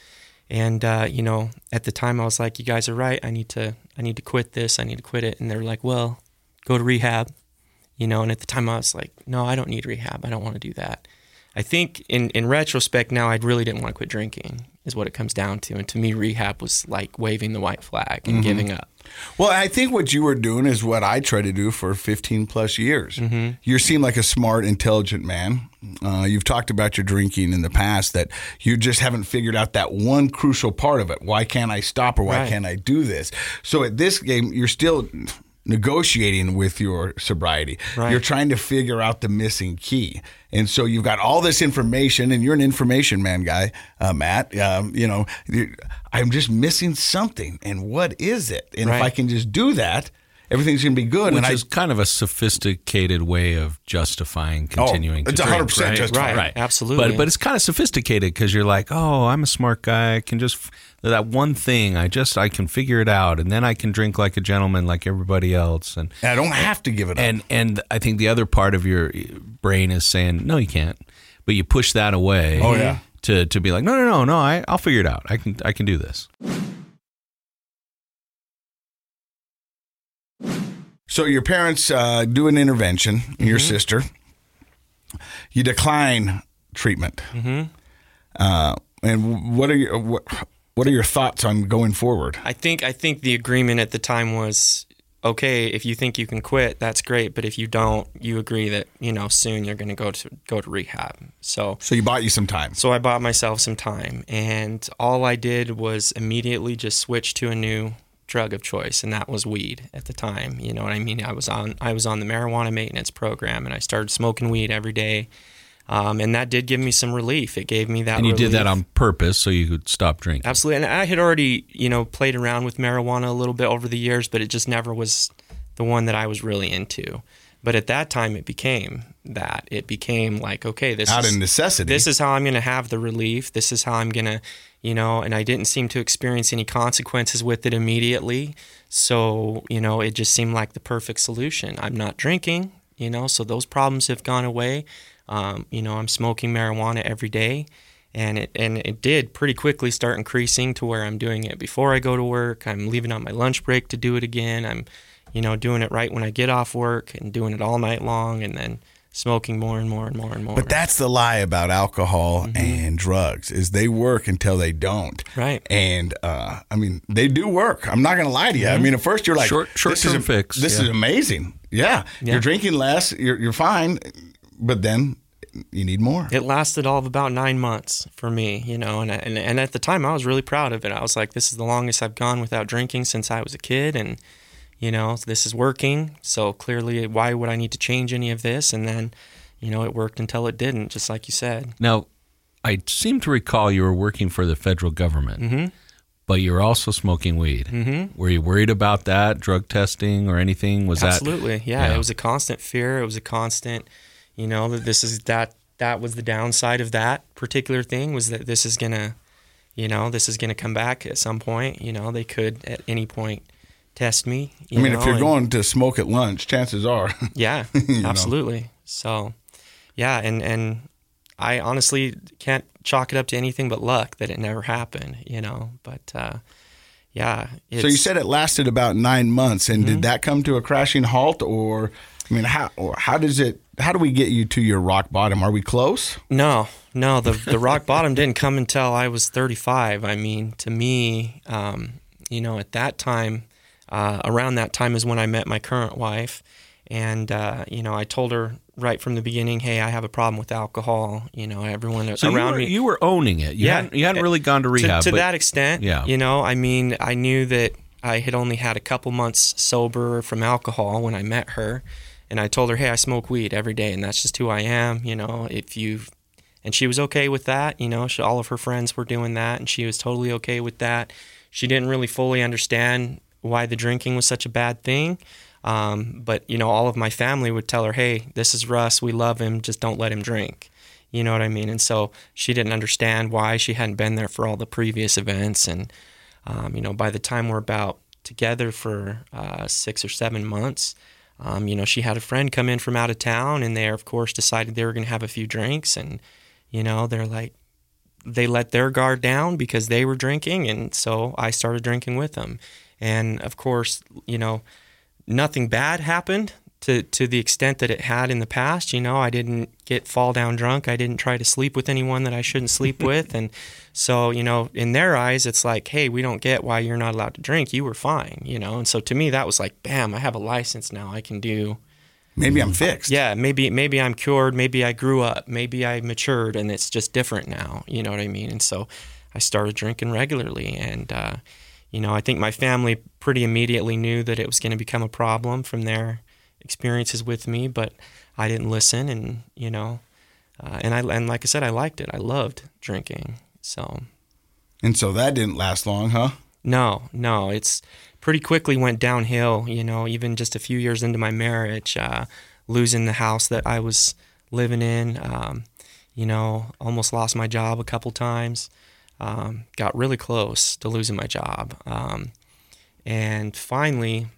And, uh, you know, at the time I was like, you guys are right. I need to, I need to quit this. I need to quit it. And they were like, well, go to rehab, you know? And at the time I was like, no, I don't need rehab. I don't want to do that. I think in, in retrospect now, I really didn't want to quit drinking is what it comes down to. And to me, rehab was like waving the white flag and mm-hmm. giving up. Well, I think what you were doing is what I try to do for fifteen plus years. Mm-hmm. You seem like a smart, intelligent man. Uh, you've talked about your drinking in the past, that you just haven't figured out that one crucial part of it. Why can't I stop, or why right. can't I do this? So at this game, you're still negotiating with your sobriety. Right. You're trying to figure out the missing key. And so you've got all this information, and you're an information man guy, uh, Matt. Um, you know, I'm just missing something. And what is it? And right. if I can just do that, everything's going to be good. Which and is I, kind of a sophisticated way of justifying continuing oh, to it's drink. one hundred percent right? justified. Right, right, absolutely. But but it's kind of sophisticated because you're like, oh, I'm a smart guy. I can just, that one thing, I just, I can figure it out. And then I can drink like a gentleman like everybody else. And, and I don't have to give it up. And, and I think the other part of your brain is saying, no, you can't. But you push that away oh, yeah. to, to be like, no, no, no, no, I, I'll figure it out. I can I can do this. So your parents uh, do an intervention, mm-hmm. your sister. You decline treatment. Mm-hmm. Uh, and what are your what, what are your thoughts on going forward? I think I think the agreement at the time was, okay, if you think you can quit, that's great. But if you don't, you agree that, you know, soon you're going to go to go to rehab. So so you bought you some time. So I bought myself some time, and all I did was immediately just switch to a new drug of choice, and that was weed at the time. You know what I mean? I was on I was on the marijuana maintenance program, and I started smoking weed every day, um, and that did give me some relief. It gave me that. And you relief. did that on purpose so you could stop drinking. Absolutely, and I had already you know played around with marijuana a little bit over the years, but it just never was the one that I was really into. But at that time, it became that. It became like, okay, this out is of necessity. This is how I'm going to have the relief. This is how I'm going to, you know, and I didn't seem to experience any consequences with it immediately. So, you know, it just seemed like the perfect solution. I'm not drinking, you know, so those problems have gone away. Um, you know, I'm smoking marijuana every day. And it and it did pretty quickly start increasing to where I'm doing it before I go to work. I'm leaving on my lunch break to do it again. I'm you know, doing it right when I get off work and doing it all night long, and then smoking more and more and more and more. But that's the lie about alcohol mm-hmm. and drugs, is they work until they don't. Right. And, uh, I mean, they do work. I'm not going to lie to you. Mm-hmm. I mean, at first you're like, short, short this term is a, fix. This yeah. is amazing. Yeah. yeah. You're drinking less. You're, you're fine. But then you need more. It lasted all of about nine months for me, you know, and, and, and at the time I was really proud of it. I was like, this is the longest I've gone without drinking since I was a kid. And, you know, this is working, so clearly why would I need to change any of this? And then, you know, it worked until it didn't, just like you said. Now, I seem to recall you were working for the federal government, mm-hmm. but you were also smoking weed. Mm-hmm. Were you worried about that, drug testing or anything? Was Absolutely, that, yeah. It was a constant fear. It was a constant, you know, that this is that that was the downside of that particular thing, was that this is gonna, you know, this is gonna come back at some point. You know, they could at any point test me. I mean, know, if you're and, going to smoke at lunch, chances are. Yeah, absolutely. Know. So, yeah, and, and I honestly can't chalk it up to anything but luck that it never happened, you know. But, uh, yeah. It's, so you said it lasted about nine months, and mm-hmm. did that come to a crashing halt? Or, I mean, how or how does it, how do we get you to your rock bottom? Are we close? No, no. The, the rock bottom didn't come until I was thirty-five. I mean, to me, um, you know, at that time, Uh, around that time is when I met my current wife, and uh, you know, I told her right from the beginning, "Hey, I have a problem with alcohol." You know, everyone so around you were, me. You were owning it. You yeah, hadn't, you hadn't really gone to rehab to, to but, that extent. Yeah, you know, I mean, I knew that I had only had a couple months sober from alcohol when I met her, and I told her, "Hey, I smoke weed every day, and that's just who I am." You know, if you, and she was okay with that. You know, she, all of her friends were doing that, and she was totally okay with that. She didn't really fully understand why the drinking was such a bad thing. Um, but, you know, all of my family would tell her, hey, this is Russ. We love him. Just don't let him drink. You know what I mean? And so she didn't understand why. She hadn't been there for all the previous events. And, um, you know, by the time we're about together for uh, six or seven months, um, you know, she had a friend come in from out of town, and they, of course, decided they were going to have a few drinks. And, you know, they're like, they let their guard down because they were drinking, and so I started drinking with them. And of course, you know, nothing bad happened to to the extent that it had in the past. You know, I didn't get fall down drunk. I didn't try to sleep with anyone that I shouldn't sleep with. And so, you know, in their eyes, it's like, hey, we don't get why you're not allowed to drink. You were fine, you know. And so to me, that was like, bam, I have a license now. I can do. Maybe I'm fixed. Yeah, maybe maybe I'm cured. Maybe I grew up. Maybe I matured, and it's just different now. You know what I mean? And so I started drinking regularly, and uh, you know, I think my family pretty immediately knew that it was going to become a problem from their experiences with me, but I didn't listen, and you know, uh, and I and like I said, I liked it. I loved drinking. So, and so that didn't last long, huh? No, no, it's pretty quickly went downhill, you know, even just a few years into my marriage, uh, losing the house that I was living in, um, you know, almost lost my job a couple times, um, got really close to losing my job. Um, and finally,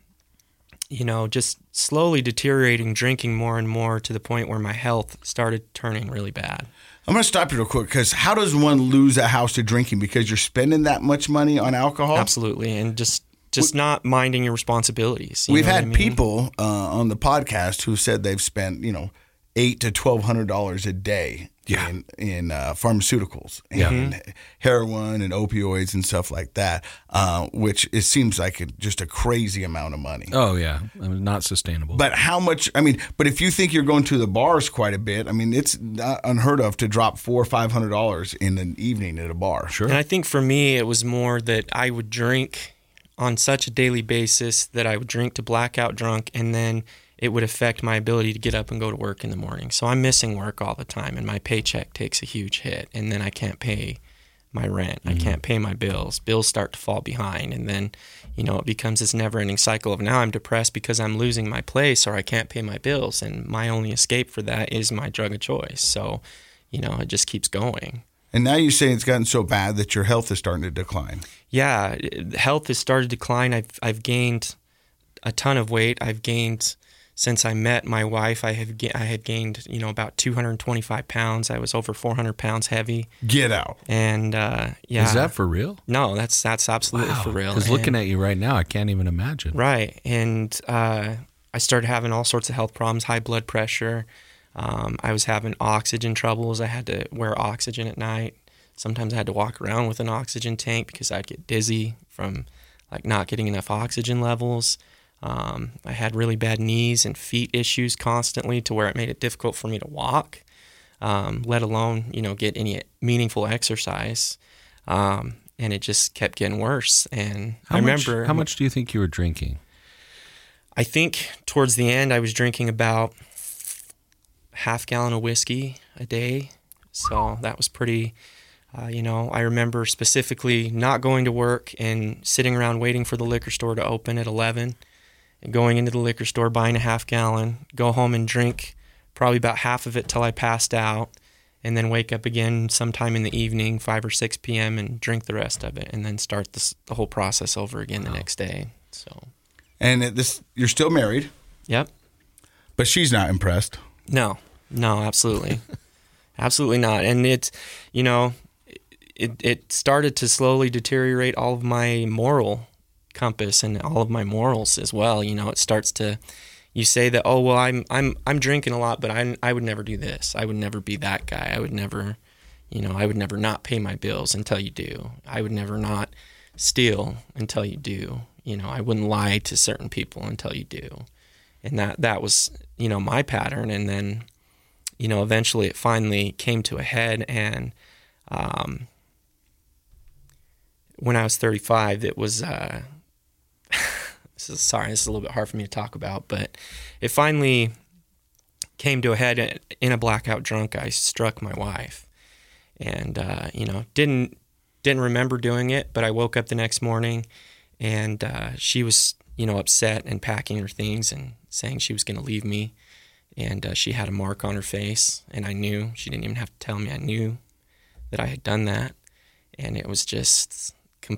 you know, just slowly deteriorating, drinking more and more to the point where my health started turning really bad. I'm going to stop you real quick, because how does one lose a house to drinking? Because you're spending that much money on alcohol? Absolutely. And just just we, not minding your responsibilities. You we've know had what I mean? people uh, on the podcast who said they've spent, you know, eight to twelve hundred dollars a day yeah. in, in uh, pharmaceuticals and yeah. heroin and opioids and stuff like that, uh, which it seems like a, just a crazy amount of money. Oh, yeah. I mean, not sustainable. But how much, I mean, but if you think you're going to the bars quite a bit, I mean, it's not unheard of to drop four or five hundred dollars in an evening at a bar. Sure. And I think for me, it was more that I would drink on such a daily basis that I would drink to blackout drunk, and then it would affect my ability to get up and go to work in the morning. So I'm missing work all the time, and my paycheck takes a huge hit, and then I can't pay my rent. Mm-hmm. I can't pay my bills. Bills start to fall behind, and then, you know, it becomes this never-ending cycle of now I'm depressed because I'm losing my place or I can't pay my bills, and my only escape for that is my drug of choice. So, you know, it just keeps going. And now you say it's gotten so bad that your health is starting to decline. Yeah, health has started to decline. I've I've gained a ton of weight. I've gained since I met my wife. I have I had gained you know about two hundred twenty-five pounds. I was over four hundred pounds heavy. Get out. And uh, yeah, is that for real? No, that's that's absolutely wow. for real. Because looking at you right now, I can't even imagine. Right, and uh, I started having all sorts of health problems, high blood pressure. Um, I was having oxygen troubles. I had to wear oxygen at night. Sometimes I had to walk around with an oxygen tank because I'd get dizzy from like not getting enough oxygen levels. Um, I had really bad knees and feet issues constantly to where it made it difficult for me to walk, um, let alone, you know, get any meaningful exercise. Um, and it just kept getting worse. And how I much, remember... How much do you think you were drinking? I think towards the end I was drinking about half gallon of whiskey a day. So that was pretty, uh, you know, I remember specifically not going to work and sitting around waiting for the liquor store to open at eleven and going into the liquor store, buying a half gallon, go home and drink probably about half of it till I passed out, and then wake up again sometime in the evening, five or six p.m., and drink the rest of it, and then start this, the whole process over again the next day. So, and this, you're still married. Yep. But she's not impressed. No, no, absolutely. Absolutely not. And it's, you know, it, it started to slowly deteriorate all of my moral compass and all of my morals as well. You know, it starts to, you say that, oh, well, I'm, I'm, I'm drinking a lot, but I, I would never do this. I would never be that guy. I would never, you know, I would never not pay my bills until you do. I would never not steal until you do. You know, I wouldn't lie to certain people until you do. And that, that was, you know, my pattern. And then, you know, eventually it finally came to a head. And um, when I was thirty-five, it was, uh, this is, sorry, this is a little bit hard for me to talk about, but it finally came to a head in a blackout drunk. I struck my wife and, uh, you know, didn't, didn't remember doing it, but I woke up the next morning and uh, she was, you know, upset and packing her things and saying she was going to leave me. And uh, she had a mark on her face, and I knew. She didn't even have to tell me. I knew that I had done that, and it was just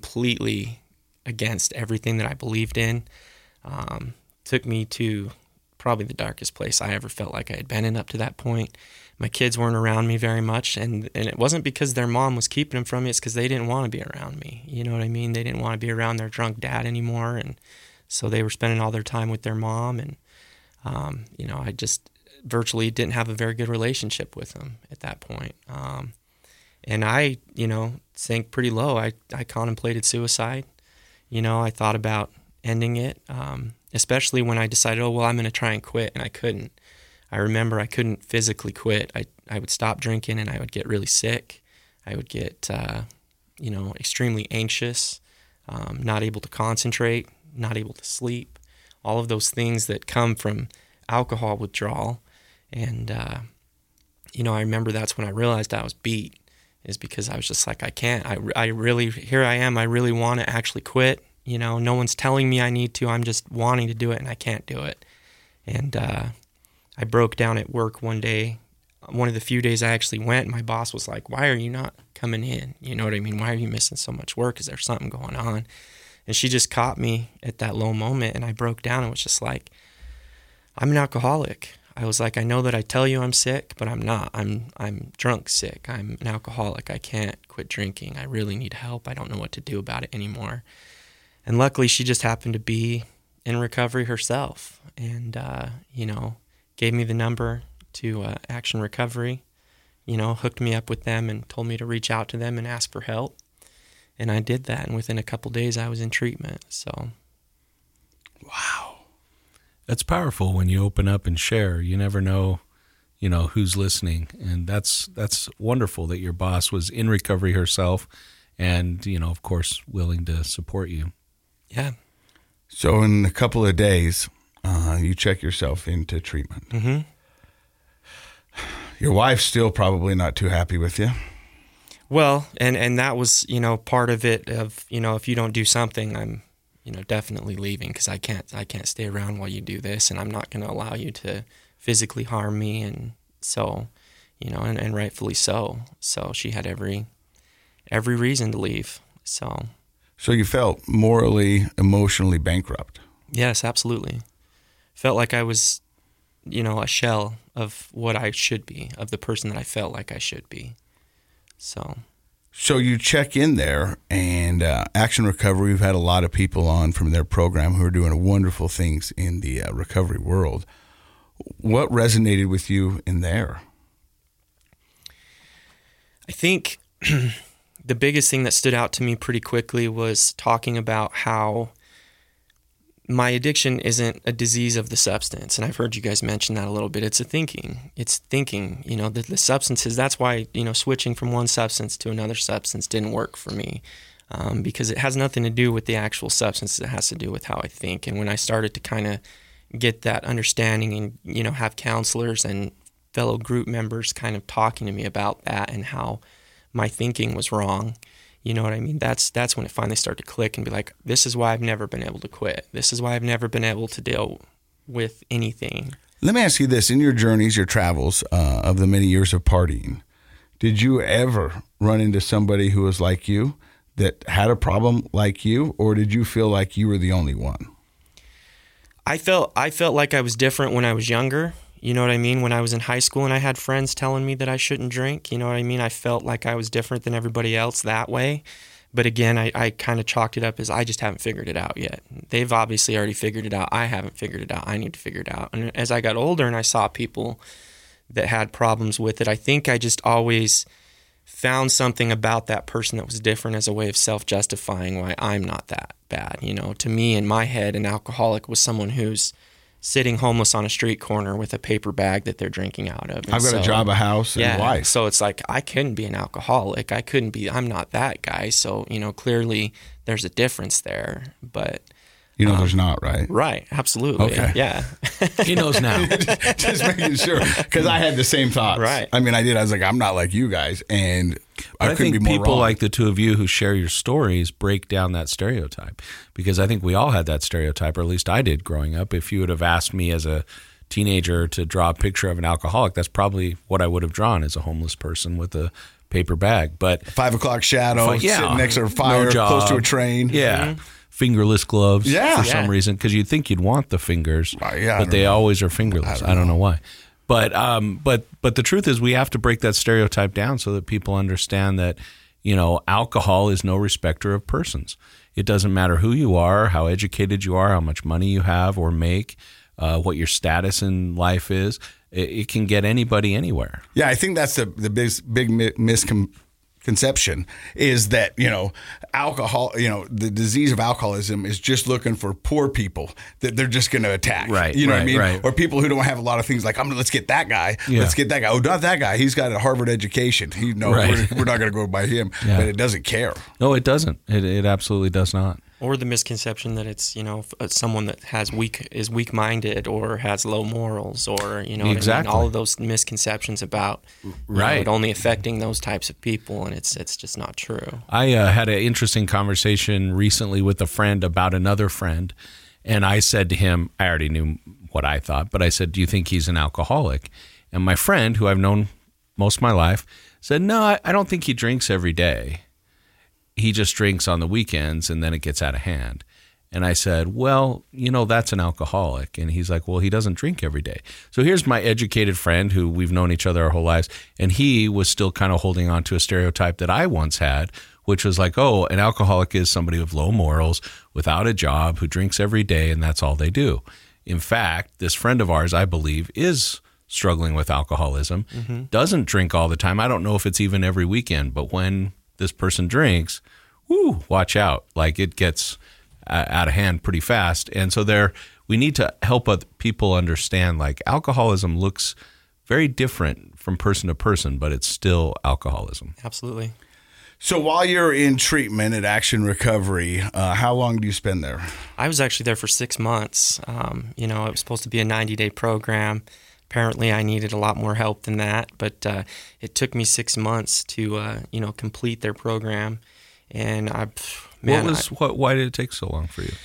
completely against everything that I believed in. Um, took me to probably the darkest place I ever felt like I had been in up to that point. My kids weren't around me very much, and, and it wasn't because their mom was keeping them from me. It's because they didn't want to be around me. You know what I mean? They didn't want to be around their drunk dad anymore, and so they were spending all their time with their mom, and um, you know, I just virtually didn't have a very good relationship with them at that point. Um, and I, you know, sank pretty low. I, I contemplated suicide. You know, I thought about ending it, um, especially when I decided, oh, well, I'm going to try and quit, and I couldn't. I remember I couldn't physically quit. I, I would stop drinking, and I would get really sick. I would get, uh, you know, extremely anxious, um, not able to concentrate, not able to sleep, all of those things that come from alcohol withdrawal. And, uh, you know, I remember that's when I realized I was beat, is because I was just like, I can't. I, I really, here I am, I really want to actually quit. You know, no one's telling me I need to. I'm just wanting to do it, and I can't do it. And uh, I broke down at work one day. One of the few days I actually went, my boss was like, why are you not coming in? You know what I mean? Why are you missing so much work? Is there something going on? And she just caught me at that low moment, and I broke down and was just like, I'm an alcoholic. I was like, I know that I tell you I'm sick, but I'm not. I'm I'm drunk sick. I'm an alcoholic. I can't quit drinking. I really need help. I don't know what to do about it anymore. And luckily, she just happened to be in recovery herself, and, uh, you know, gave me the number to uh, Action Recovery, you know, hooked me up with them and told me to reach out to them and ask for help. And I did that, and within a couple days, I was in treatment. So, wow. That's powerful when you open up and share. You never know, you know, who's listening. And that's that's wonderful that your boss was in recovery herself and, you know, of course, willing to support you. Yeah. So in a couple of days, uh, you check yourself into treatment. Mm-hmm. Your wife's still probably not too happy with you. Well, and, and that was, you know, part of it of, you know, if you don't do something, I'm, you know, definitely leaving, because I can't, I can't stay around while you do this, and I'm not going to allow you to physically harm me. And so, you know, and, and rightfully so. So she had every, every reason to leave. So, so you felt morally, emotionally bankrupt. Yes, absolutely. Felt like I was, you know, a shell of what I should be, of the person that I felt like I should be. So. So you check in there, and uh, Action Recovery, we've had a lot of people on from their program who are doing wonderful things in the uh, recovery world. What resonated with you in there? I think the biggest thing that stood out to me pretty quickly was talking about how my addiction isn't a disease of the substance. And I've heard you guys mention that a little bit. It's a thinking. It's thinking, you know, the, the substances. That's why, you know, switching from one substance to another substance didn't work for me, um, because it has nothing to do with the actual substance. It has to do with how I think. And when I started to kind of get that understanding and, you know, have counselors and fellow group members kind of talking to me about that and how my thinking was wrong, you know what I mean? That's that's when it finally started to click and be like, this is why I've never been able to quit. This is why I've never been able to deal with anything. Let me ask you this. In your journeys, your travels uh, of the many years of partying, did you ever run into somebody who was like you, that had a problem like you, or did you feel like you were the only one? I felt I felt like I was different when I was younger. You know what I mean? When I was in high school and I had friends telling me that I shouldn't drink, you know what I mean? I felt like I was different than everybody else that way. But again, I, I kind of chalked it up as I just haven't figured it out yet. They've obviously already figured it out. I haven't figured it out. I need to figure it out. And as I got older and I saw people that had problems with it, I think I just always found something about that person that was different as a way of self-justifying why I'm not that bad. You know, to me, in my head, an alcoholic was someone who's sitting homeless on a street corner with a paper bag that they're drinking out of. And I've got so, a job, a house, and yeah, a wife. So it's like, I couldn't be an alcoholic. I couldn't be, I'm not that guy. So, you know, clearly there's a difference there. But you know, um, there's not, right? Right. Absolutely. Okay. Yeah. He knows now. Just making sure, because I had the same thoughts. Right. I mean, I did. I was like, I'm not like you guys, and I, I couldn't think be more people wrong. like the two of you who share your stories break down that stereotype, because I think we all had that stereotype, or at least I did growing up. If you would have asked me as a teenager to draw a picture of an alcoholic, that's probably what I would have drawn, as a homeless person with a paper bag. But Five o'clock shadow, But, yeah, sitting next to a fire, no job. close to a train. yeah, fingerless gloves Yeah. for Yeah. some reason, because you'd think you'd want the fingers, Uh, yeah, I but don't they know. always are fingerless. I don't, I don't know. know why. But um, but but the truth is, we have to break that stereotype down so that people understand that, you know, alcohol is no respecter of persons. It doesn't matter who you are, how educated you are, how much money you have or make, uh, what your status in life is. It, it can get anybody anywhere. Yeah, I think that's the the big big mi- misconception is that, you know, alcohol, you know, the disease of alcoholism is just looking for poor people that they're just going to attack. Right, You know what I right, mean? right. Or people who don't have a lot of things like, I'm gonna, let's get that guy. Yeah. Let's get that guy. Oh, not that guy. He's got a Harvard education. He no, Right. we're, we're not going to go by him. Yeah. But it doesn't care. No, it doesn't. It, it absolutely does not. Or the misconception that it's, you know, f- uh, someone that has weak is weak-minded or has low morals, or, you know, what I mean? Exactly. All of those misconceptions about you know, Right. it only affecting those types of people, and it's it's just not true. I uh, had an interesting conversation recently with a friend about another friend, and I said to him, I already knew what I thought, but I said, do you think he's an alcoholic? And my friend, who I've known most of my life, said, no, I, I don't think he drinks every day. He just drinks on the weekends, and then it gets out of hand. And I said, well, you know, that's an alcoholic. And he's like, well, he doesn't drink every day. So here's my educated friend who we've known each other our whole lives. And he was still kind of holding on to a stereotype that I once had, which was like, oh, an alcoholic is somebody with low morals, without a job, who drinks every day, and that's all they do. In fact, this friend of ours, I believe, is struggling with alcoholism, mm-hmm. doesn't drink all the time. I don't know if it's even every weekend, but when this person drinks, whoo, watch out. Like, it gets uh, out of hand pretty fast. And so there, we need to help other people understand, like, alcoholism looks very different from person to person, but it's still alcoholism. Absolutely. So while you're in treatment at Action Recovery, uh, how long do you spend there? I was actually there for six months. Um, you know, it was supposed to be a ninety-day program. Apparently, I needed a lot more help than that, but uh, it took me six months to, uh, you know, complete their program. And I, man, what was I, what? Why did it take so long for you?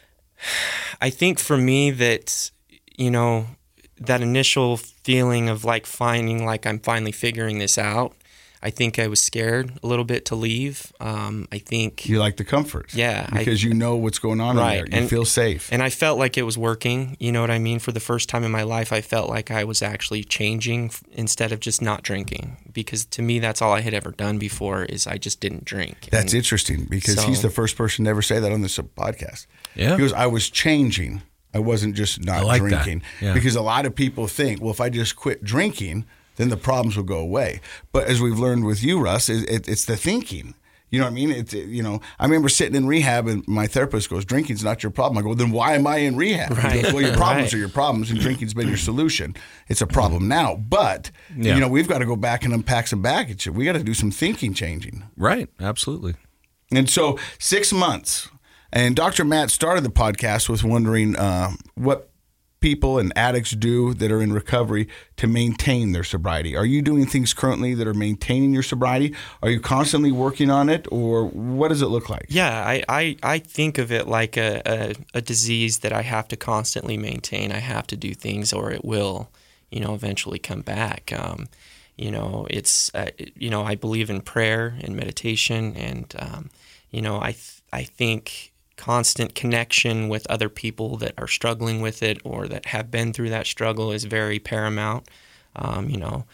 I think for me that, you know, that initial feeling of like finding like I'm finally figuring this out. I think I was scared a little bit to leave. Um, I think You like the comfort. Yeah, Because I, you know what's going on right, in there. You and, feel safe. And I felt like it was working. You know what I mean? For the first time in my life, I felt like I was actually changing f- instead of just not drinking. Because to me, that's all I had ever done before is I just didn't drink. That's and interesting because so, he's the first person to ever say that on this podcast. Yeah. He goes, I was changing. I wasn't just not I like that. drinking. Yeah. Because a lot of people think, well, if I just quit drinking, then the problems will go away. But as we've learned with you, Russ, it, it, it's the thinking. You know what I mean? It's, it, you know, I remember sitting in rehab and my therapist goes, drinking's not your problem. I go, then why am I in rehab? Right. He goes, well, your problems Right. are your problems and drinking's been your solution. It's a problem now. But, Yeah. you know, we've got to go back and unpack some baggage. We got to do some thinking changing. Right. Absolutely. And so six months. And Doctor Matt started the podcast with wondering uh, what people and addicts do that are in recovery to maintain their sobriety. Are you doing things currently that are maintaining your sobriety? Are you constantly working on it, or what does it look like? Yeah, I, I, I think of it like a, a, a disease that I have to constantly maintain. I have to do things or it will, you know, eventually come back. Um, you know, it's, uh, you know, I believe in prayer and meditation and, um, you know, I, th- I think constant connection with other people that are struggling with it or that have been through that struggle is very paramount. Um, you know,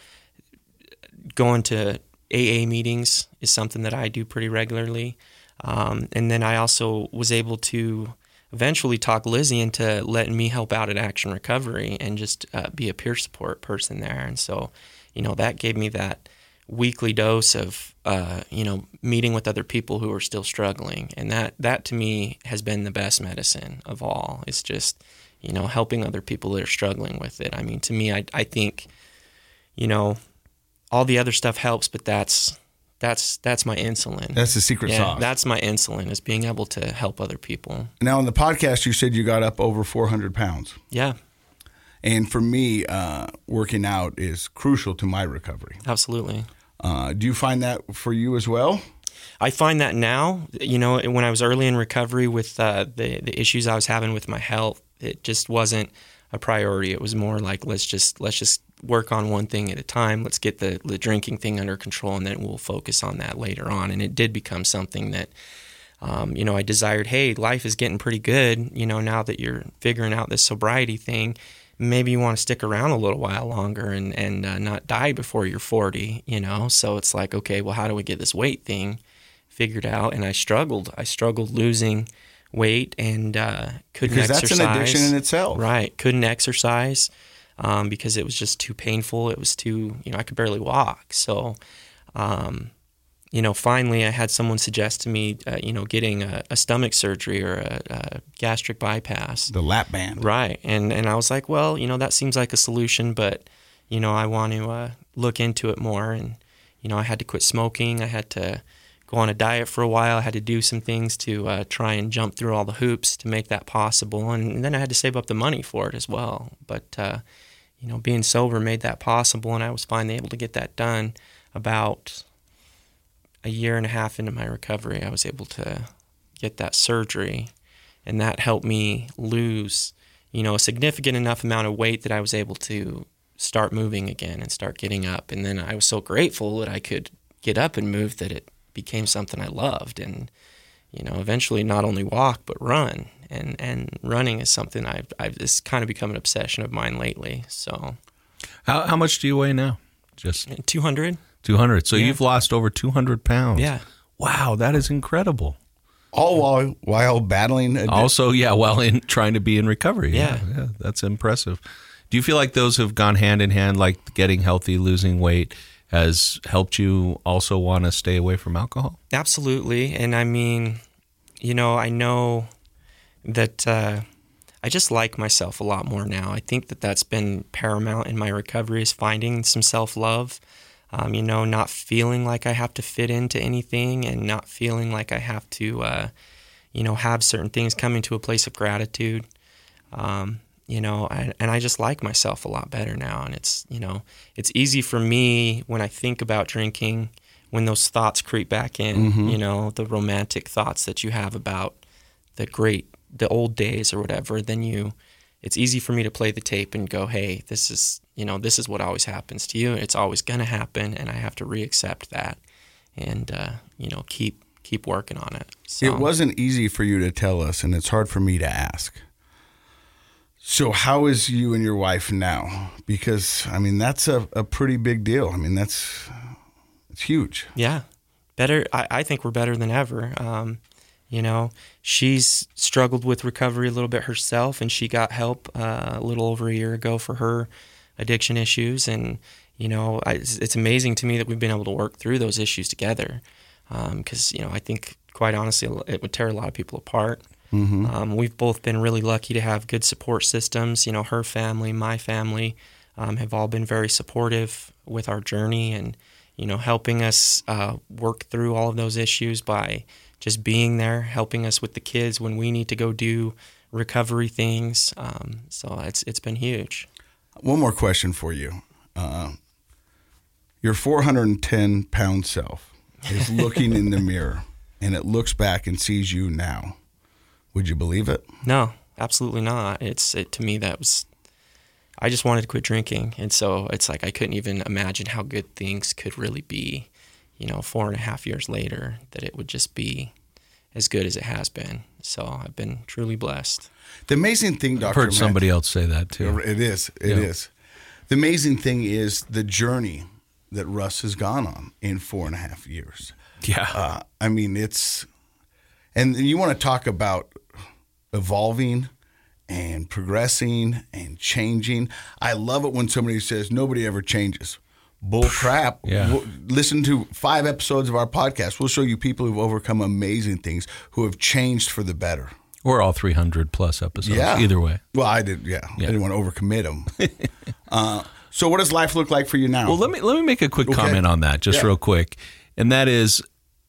going to A A meetings is something that I do pretty regularly. Um, and then I also was able to eventually talk Lizzie into letting me help out at Action Recovery and just uh, be a peer support person there. And so, you know, that gave me that weekly dose of, uh, you know, meeting with other people who are still struggling. And that, that to me has been the best medicine of all. It's just, you know, helping other people that are struggling with it. I mean, to me, I, I think, you know, all the other stuff helps, but that's, that's, that's my insulin. That's the secret yeah, sauce. That's my insulin, is being able to help other people. Now, on the podcast, you said you got up over four hundred pounds. Yeah, And for me, uh, working out is crucial to my recovery. absolutely. Uh, do you find that for you as well? I find that now, you know, when I was early in recovery with uh, the the issues I was having with my health, it just wasn't a priority. It was more like, let's just let's just work on one thing at a time. Let's get the, the drinking thing under control, and then we'll focus on that later on. And it did become something that, um, you know, I desired, hey, life is getting pretty good, you know, now that you're figuring out this sobriety thing, maybe you want to stick around a little while longer and, and uh, not die before you're forty, you know? So it's like, okay, well, how do we get this weight thing figured out? And I struggled. I struggled losing weight and uh, couldn't because exercise. Because that's an addiction in itself. Right. Couldn't exercise um, because it was just too painful. It was too, you know, I could barely walk. So, um, you know, finally I had someone suggest to me, uh, you know, getting a, a stomach surgery or a, a gastric bypass. The lap band. Right. And and I was like, well, you know, that seems like a solution, but, you know, I want to uh, look into it more. And, you know, I had to quit smoking. I had to go on a diet for a while. I had to do some things to uh, try and jump through all the hoops to make that possible. And, and then I had to save up the money for it as well. But, uh, you know, being sober made that possible, and I was finally able to get that done. About a year and a half into my recovery, I was able to get that surgery, and that helped me lose, you know, a significant enough amount of weight that I was able to start moving again and start getting up. And then I was so grateful that I could get up and move that it became something I loved, and, you know, eventually not only walk but run. And and running is something I've I've it's kind of become an obsession of mine lately. So, how how much do you weigh now? Just two hundred. Two hundred. So Yeah. you've lost over two hundred pounds. Yeah. Wow, that is incredible. All while while battling. Addiction. Also, yeah, while in trying to be in recovery. Yeah. yeah, that's impressive. Do you feel like those have gone hand in hand, like getting healthy, losing weight, has helped you also want to stay away from alcohol? Absolutely. And I mean, you know, I know that uh, I just like myself a lot more now. I think that that's been paramount in my recovery, is finding some self-love, um, you know, not feeling like I have to fit into anything, and not feeling like I have to, uh, you know, have certain things, coming to a place of gratitude. Um, you know, and, and I just like myself a lot better now. And it's, you know, it's easy for me when I think about drinking, when those thoughts creep back in, Mm-hmm. you know, the romantic thoughts that you have about the great, the old days or whatever, then you, it's easy for me to play the tape and go, hey, this is, you know, this is what always happens to you. It's always going to happen, and I have to re-accept that and, uh, you know, keep keep working on it. So, It wasn't easy for you to tell us, and it's hard for me to ask. So how is you and your wife now? Because, I mean, that's a, a pretty big deal. I mean, that's it's huge. Yeah, better. I, I think we're better than ever. Um, you know, she's struggled with recovery a little bit herself, and she got help uh, a little over a year ago for her addiction issues. And, you know, I, it's, it's amazing to me that we've been able to work through those issues together. Because, um, you know, I think, quite honestly, it would tear a lot of people apart. Mm-hmm. Um, we've both been really lucky to have good support systems. You know, her family, my family, um, have all been very supportive with our journey, and, you know, helping us uh, work through all of those issues by just being there, helping us with the kids when we need to go do recovery things. Um, so it's it's been huge. One more question for you. Uh, your four hundred ten pound self is looking in the mirror, and it looks back and sees you now. Would you believe it? No, absolutely not. It's it, to me, that was, I just wanted to quit drinking. And so it's like I couldn't even imagine how good things could really be, you know, four and a half years later, that it would just be as good as it has been. So I've been truly blessed. The amazing thing, Doctor I've heard Matt, somebody else say that too. It is. It Yeah. is. The amazing thing is the journey that Russ has gone on in four and a half years. Yeah. Uh, I mean, it's, and you want to talk about evolving and progressing and changing. I love it when somebody says nobody ever changes. Bull crap. Yeah. We'll- listen to five episodes of our podcast. We'll show you people who've overcome amazing things, who have changed for the better. Or all three hundred plus episodes. Yeah. Either way. Well, I did. Yeah. Yeah. I didn't want to overcommit them. uh, so what does life look like for you now? Well, let me let me make a quick Okay. comment on that, just Yeah. real quick, and that is,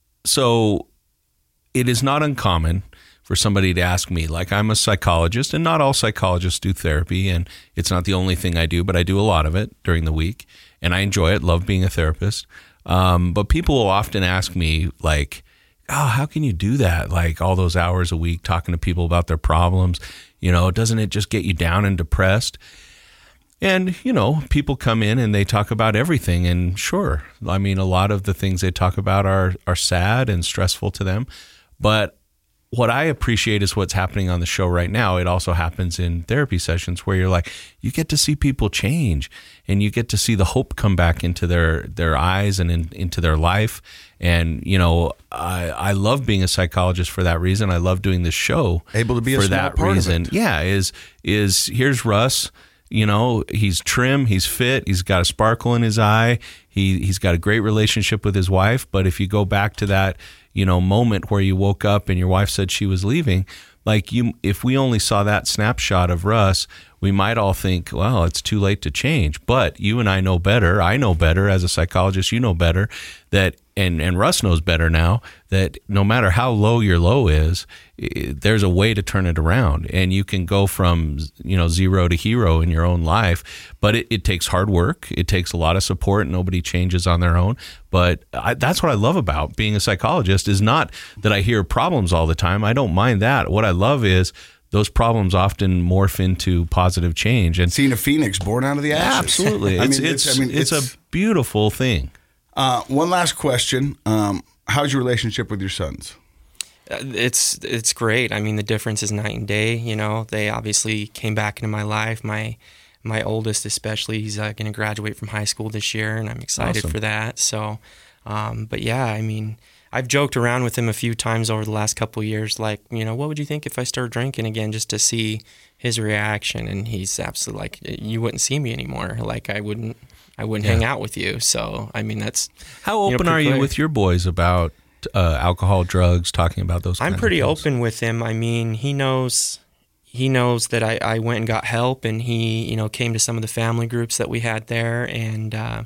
so it is not uncommon for somebody to ask me, like, I'm a psychologist, and not all psychologists do therapy, and it's not the only thing I do, but I do a lot of it during the week, and I enjoy it, love being a therapist. Um, but people will often ask me, like, oh, how can you do that? Like all those hours a week talking to people about their problems. You know, doesn't it just get you down and depressed? And, you know, people come in and they talk about everything. And sure, I mean, a lot of the things they talk about are, are sad and stressful to them. But what I appreciate is what's happening on the show right now. It also happens in therapy sessions where you're like, you get to see people change and you get to see the hope come back into their, their eyes and in, into their life. And, you know, I, I love being a psychologist for that reason. I love doing this show able to be a for small that part reason. of it. Yeah. Is, is here's Russ. You know, he's trim, he's fit, he's got a sparkle in his eye, he, he's got a great relationship with his wife. But if you go back to that, you know, moment where you woke up and your wife said she was leaving, like you, if we only saw that snapshot of Russ, we might all think, well, it's too late to change. But you and I know better. I know better as a psychologist, you know better that, and, and Russ knows better now, that no matter how low your low is, there's a way to turn it around, and you can go from, you know, zero to hero in your own life. But it, it takes hard work. It takes a lot of support. Nobody changes on their own. But I, that's what I love about being a psychologist, is not that I hear problems all the time. I don't mind that. What I love is those problems often morph into positive change. And seeing a phoenix born out of the ashes. Absolutely. I It's, mean, it's, it's, I mean, it's, it's a beautiful thing. Uh, one last question. Um, how's your relationship with your sons? It's it's great. I mean, the difference is night and day. You know, they obviously came back into my life. My my oldest, especially, he's uh, going to graduate from high school this year, and I'm excited Awesome. for that. So, um, but yeah, I mean, I've joked around with him a few times over the last couple of years, like, you know, what would you think if I started drinking again, just to see his reaction? And he's absolutely like, you wouldn't see me anymore. Like I wouldn't, I wouldn't Yeah. hang out with you. So, I mean, that's How you know, open are pretty you clear. with your boys about uh, alcohol, drugs, talking about those kinds I'm pretty of things? open with him. I mean, he knows he knows that I, I went and got help, and he, you know, came to some of the family groups that we had there, and uh,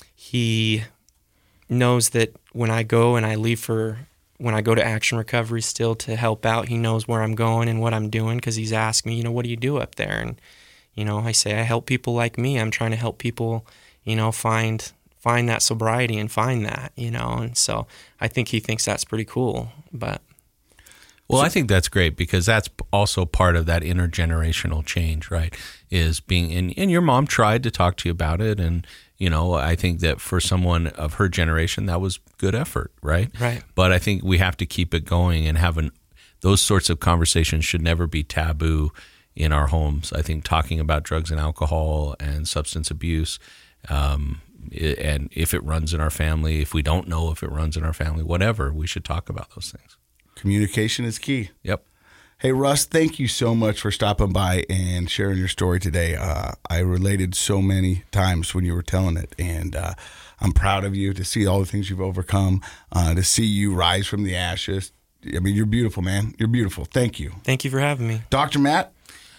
he knows that when I go and I leave for when I go to Action Recovery still to help out, he knows where I'm going and what I'm doing, because he's asked me, you know, what do you do up there? And you know, I say I help people like me. I'm trying to help people, you know, find find that sobriety and find that, you know, and so I think he thinks that's pretty cool. But Well, I think that's great, because that's also part of that intergenerational change, right? Is being in, and your mom tried to talk to you about it. And, you know, I think that for someone of her generation, that was good effort, right? Right. But I think we have to keep it going, and have an, those sorts of conversations should never be taboo in our homes. I think talking about drugs and alcohol and substance abuse, um, it, and if it runs in our family, if we don't know if it runs in our family, whatever, we should talk about those things. Communication is key. Yep. Hey, Russ, thank you so much for stopping by and sharing your story today. Uh, I related so many times when you were telling it, and uh, I'm proud of you to see all the things you've overcome, uh, to see you rise from the ashes. I mean, you're beautiful, man. You're beautiful. Thank you. thank you for having me. Doctor Matt?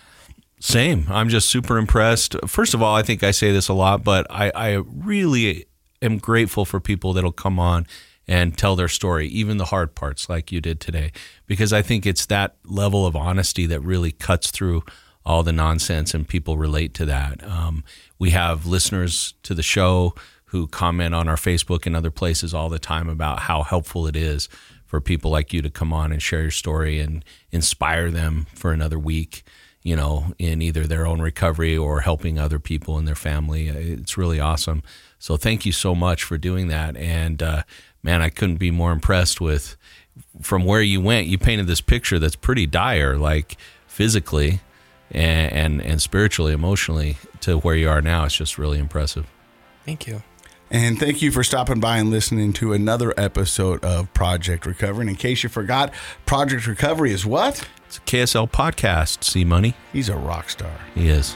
Same. I'm just super impressed. First of all, I think I say this a lot, but I, I really am grateful for people that'll come on and tell their story, even the hard parts like you did today, because I think it's that level of honesty that really cuts through all the nonsense, and people relate to that. Um, we have listeners to the show who comment on our Facebook and other places all the time about how helpful it is for people like you to come on and share your story and inspire them for another week, you know, in either their own recovery or helping other people in their family. It's really awesome. So thank you so much for doing that. And uh, man, I couldn't be more impressed with from where you went. You painted this picture that's pretty dire, like physically and, and, and spiritually, emotionally, to where you are now. It's just really impressive. Thank you. And thank you for stopping by and listening to another episode of Project Recovery. And in case you forgot, Project Recovery is what? It's a K S L podcast, C Money. He's a rock star. He is.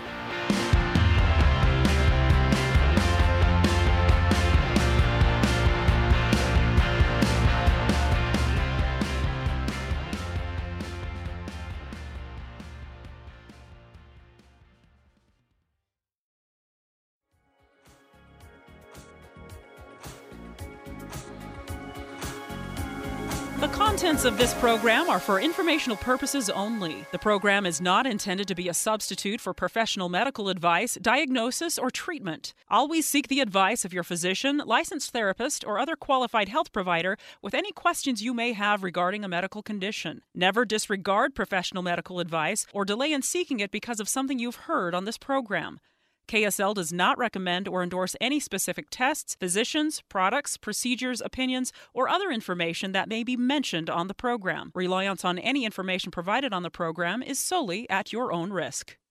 The Contents of this program are for informational purposes only. The program is not intended to be a substitute for professional medical advice, diagnosis, or treatment. Always seek the advice of your physician, licensed therapist, or other qualified health provider with any questions you may have regarding a medical condition. Never disregard professional medical advice or delay in seeking it because of something you've heard on this program. K S L does not recommend or endorse any specific tests, physicians, products, procedures, opinions, or other information that may be mentioned on the program. Reliance on any information provided on the program is solely at your own risk.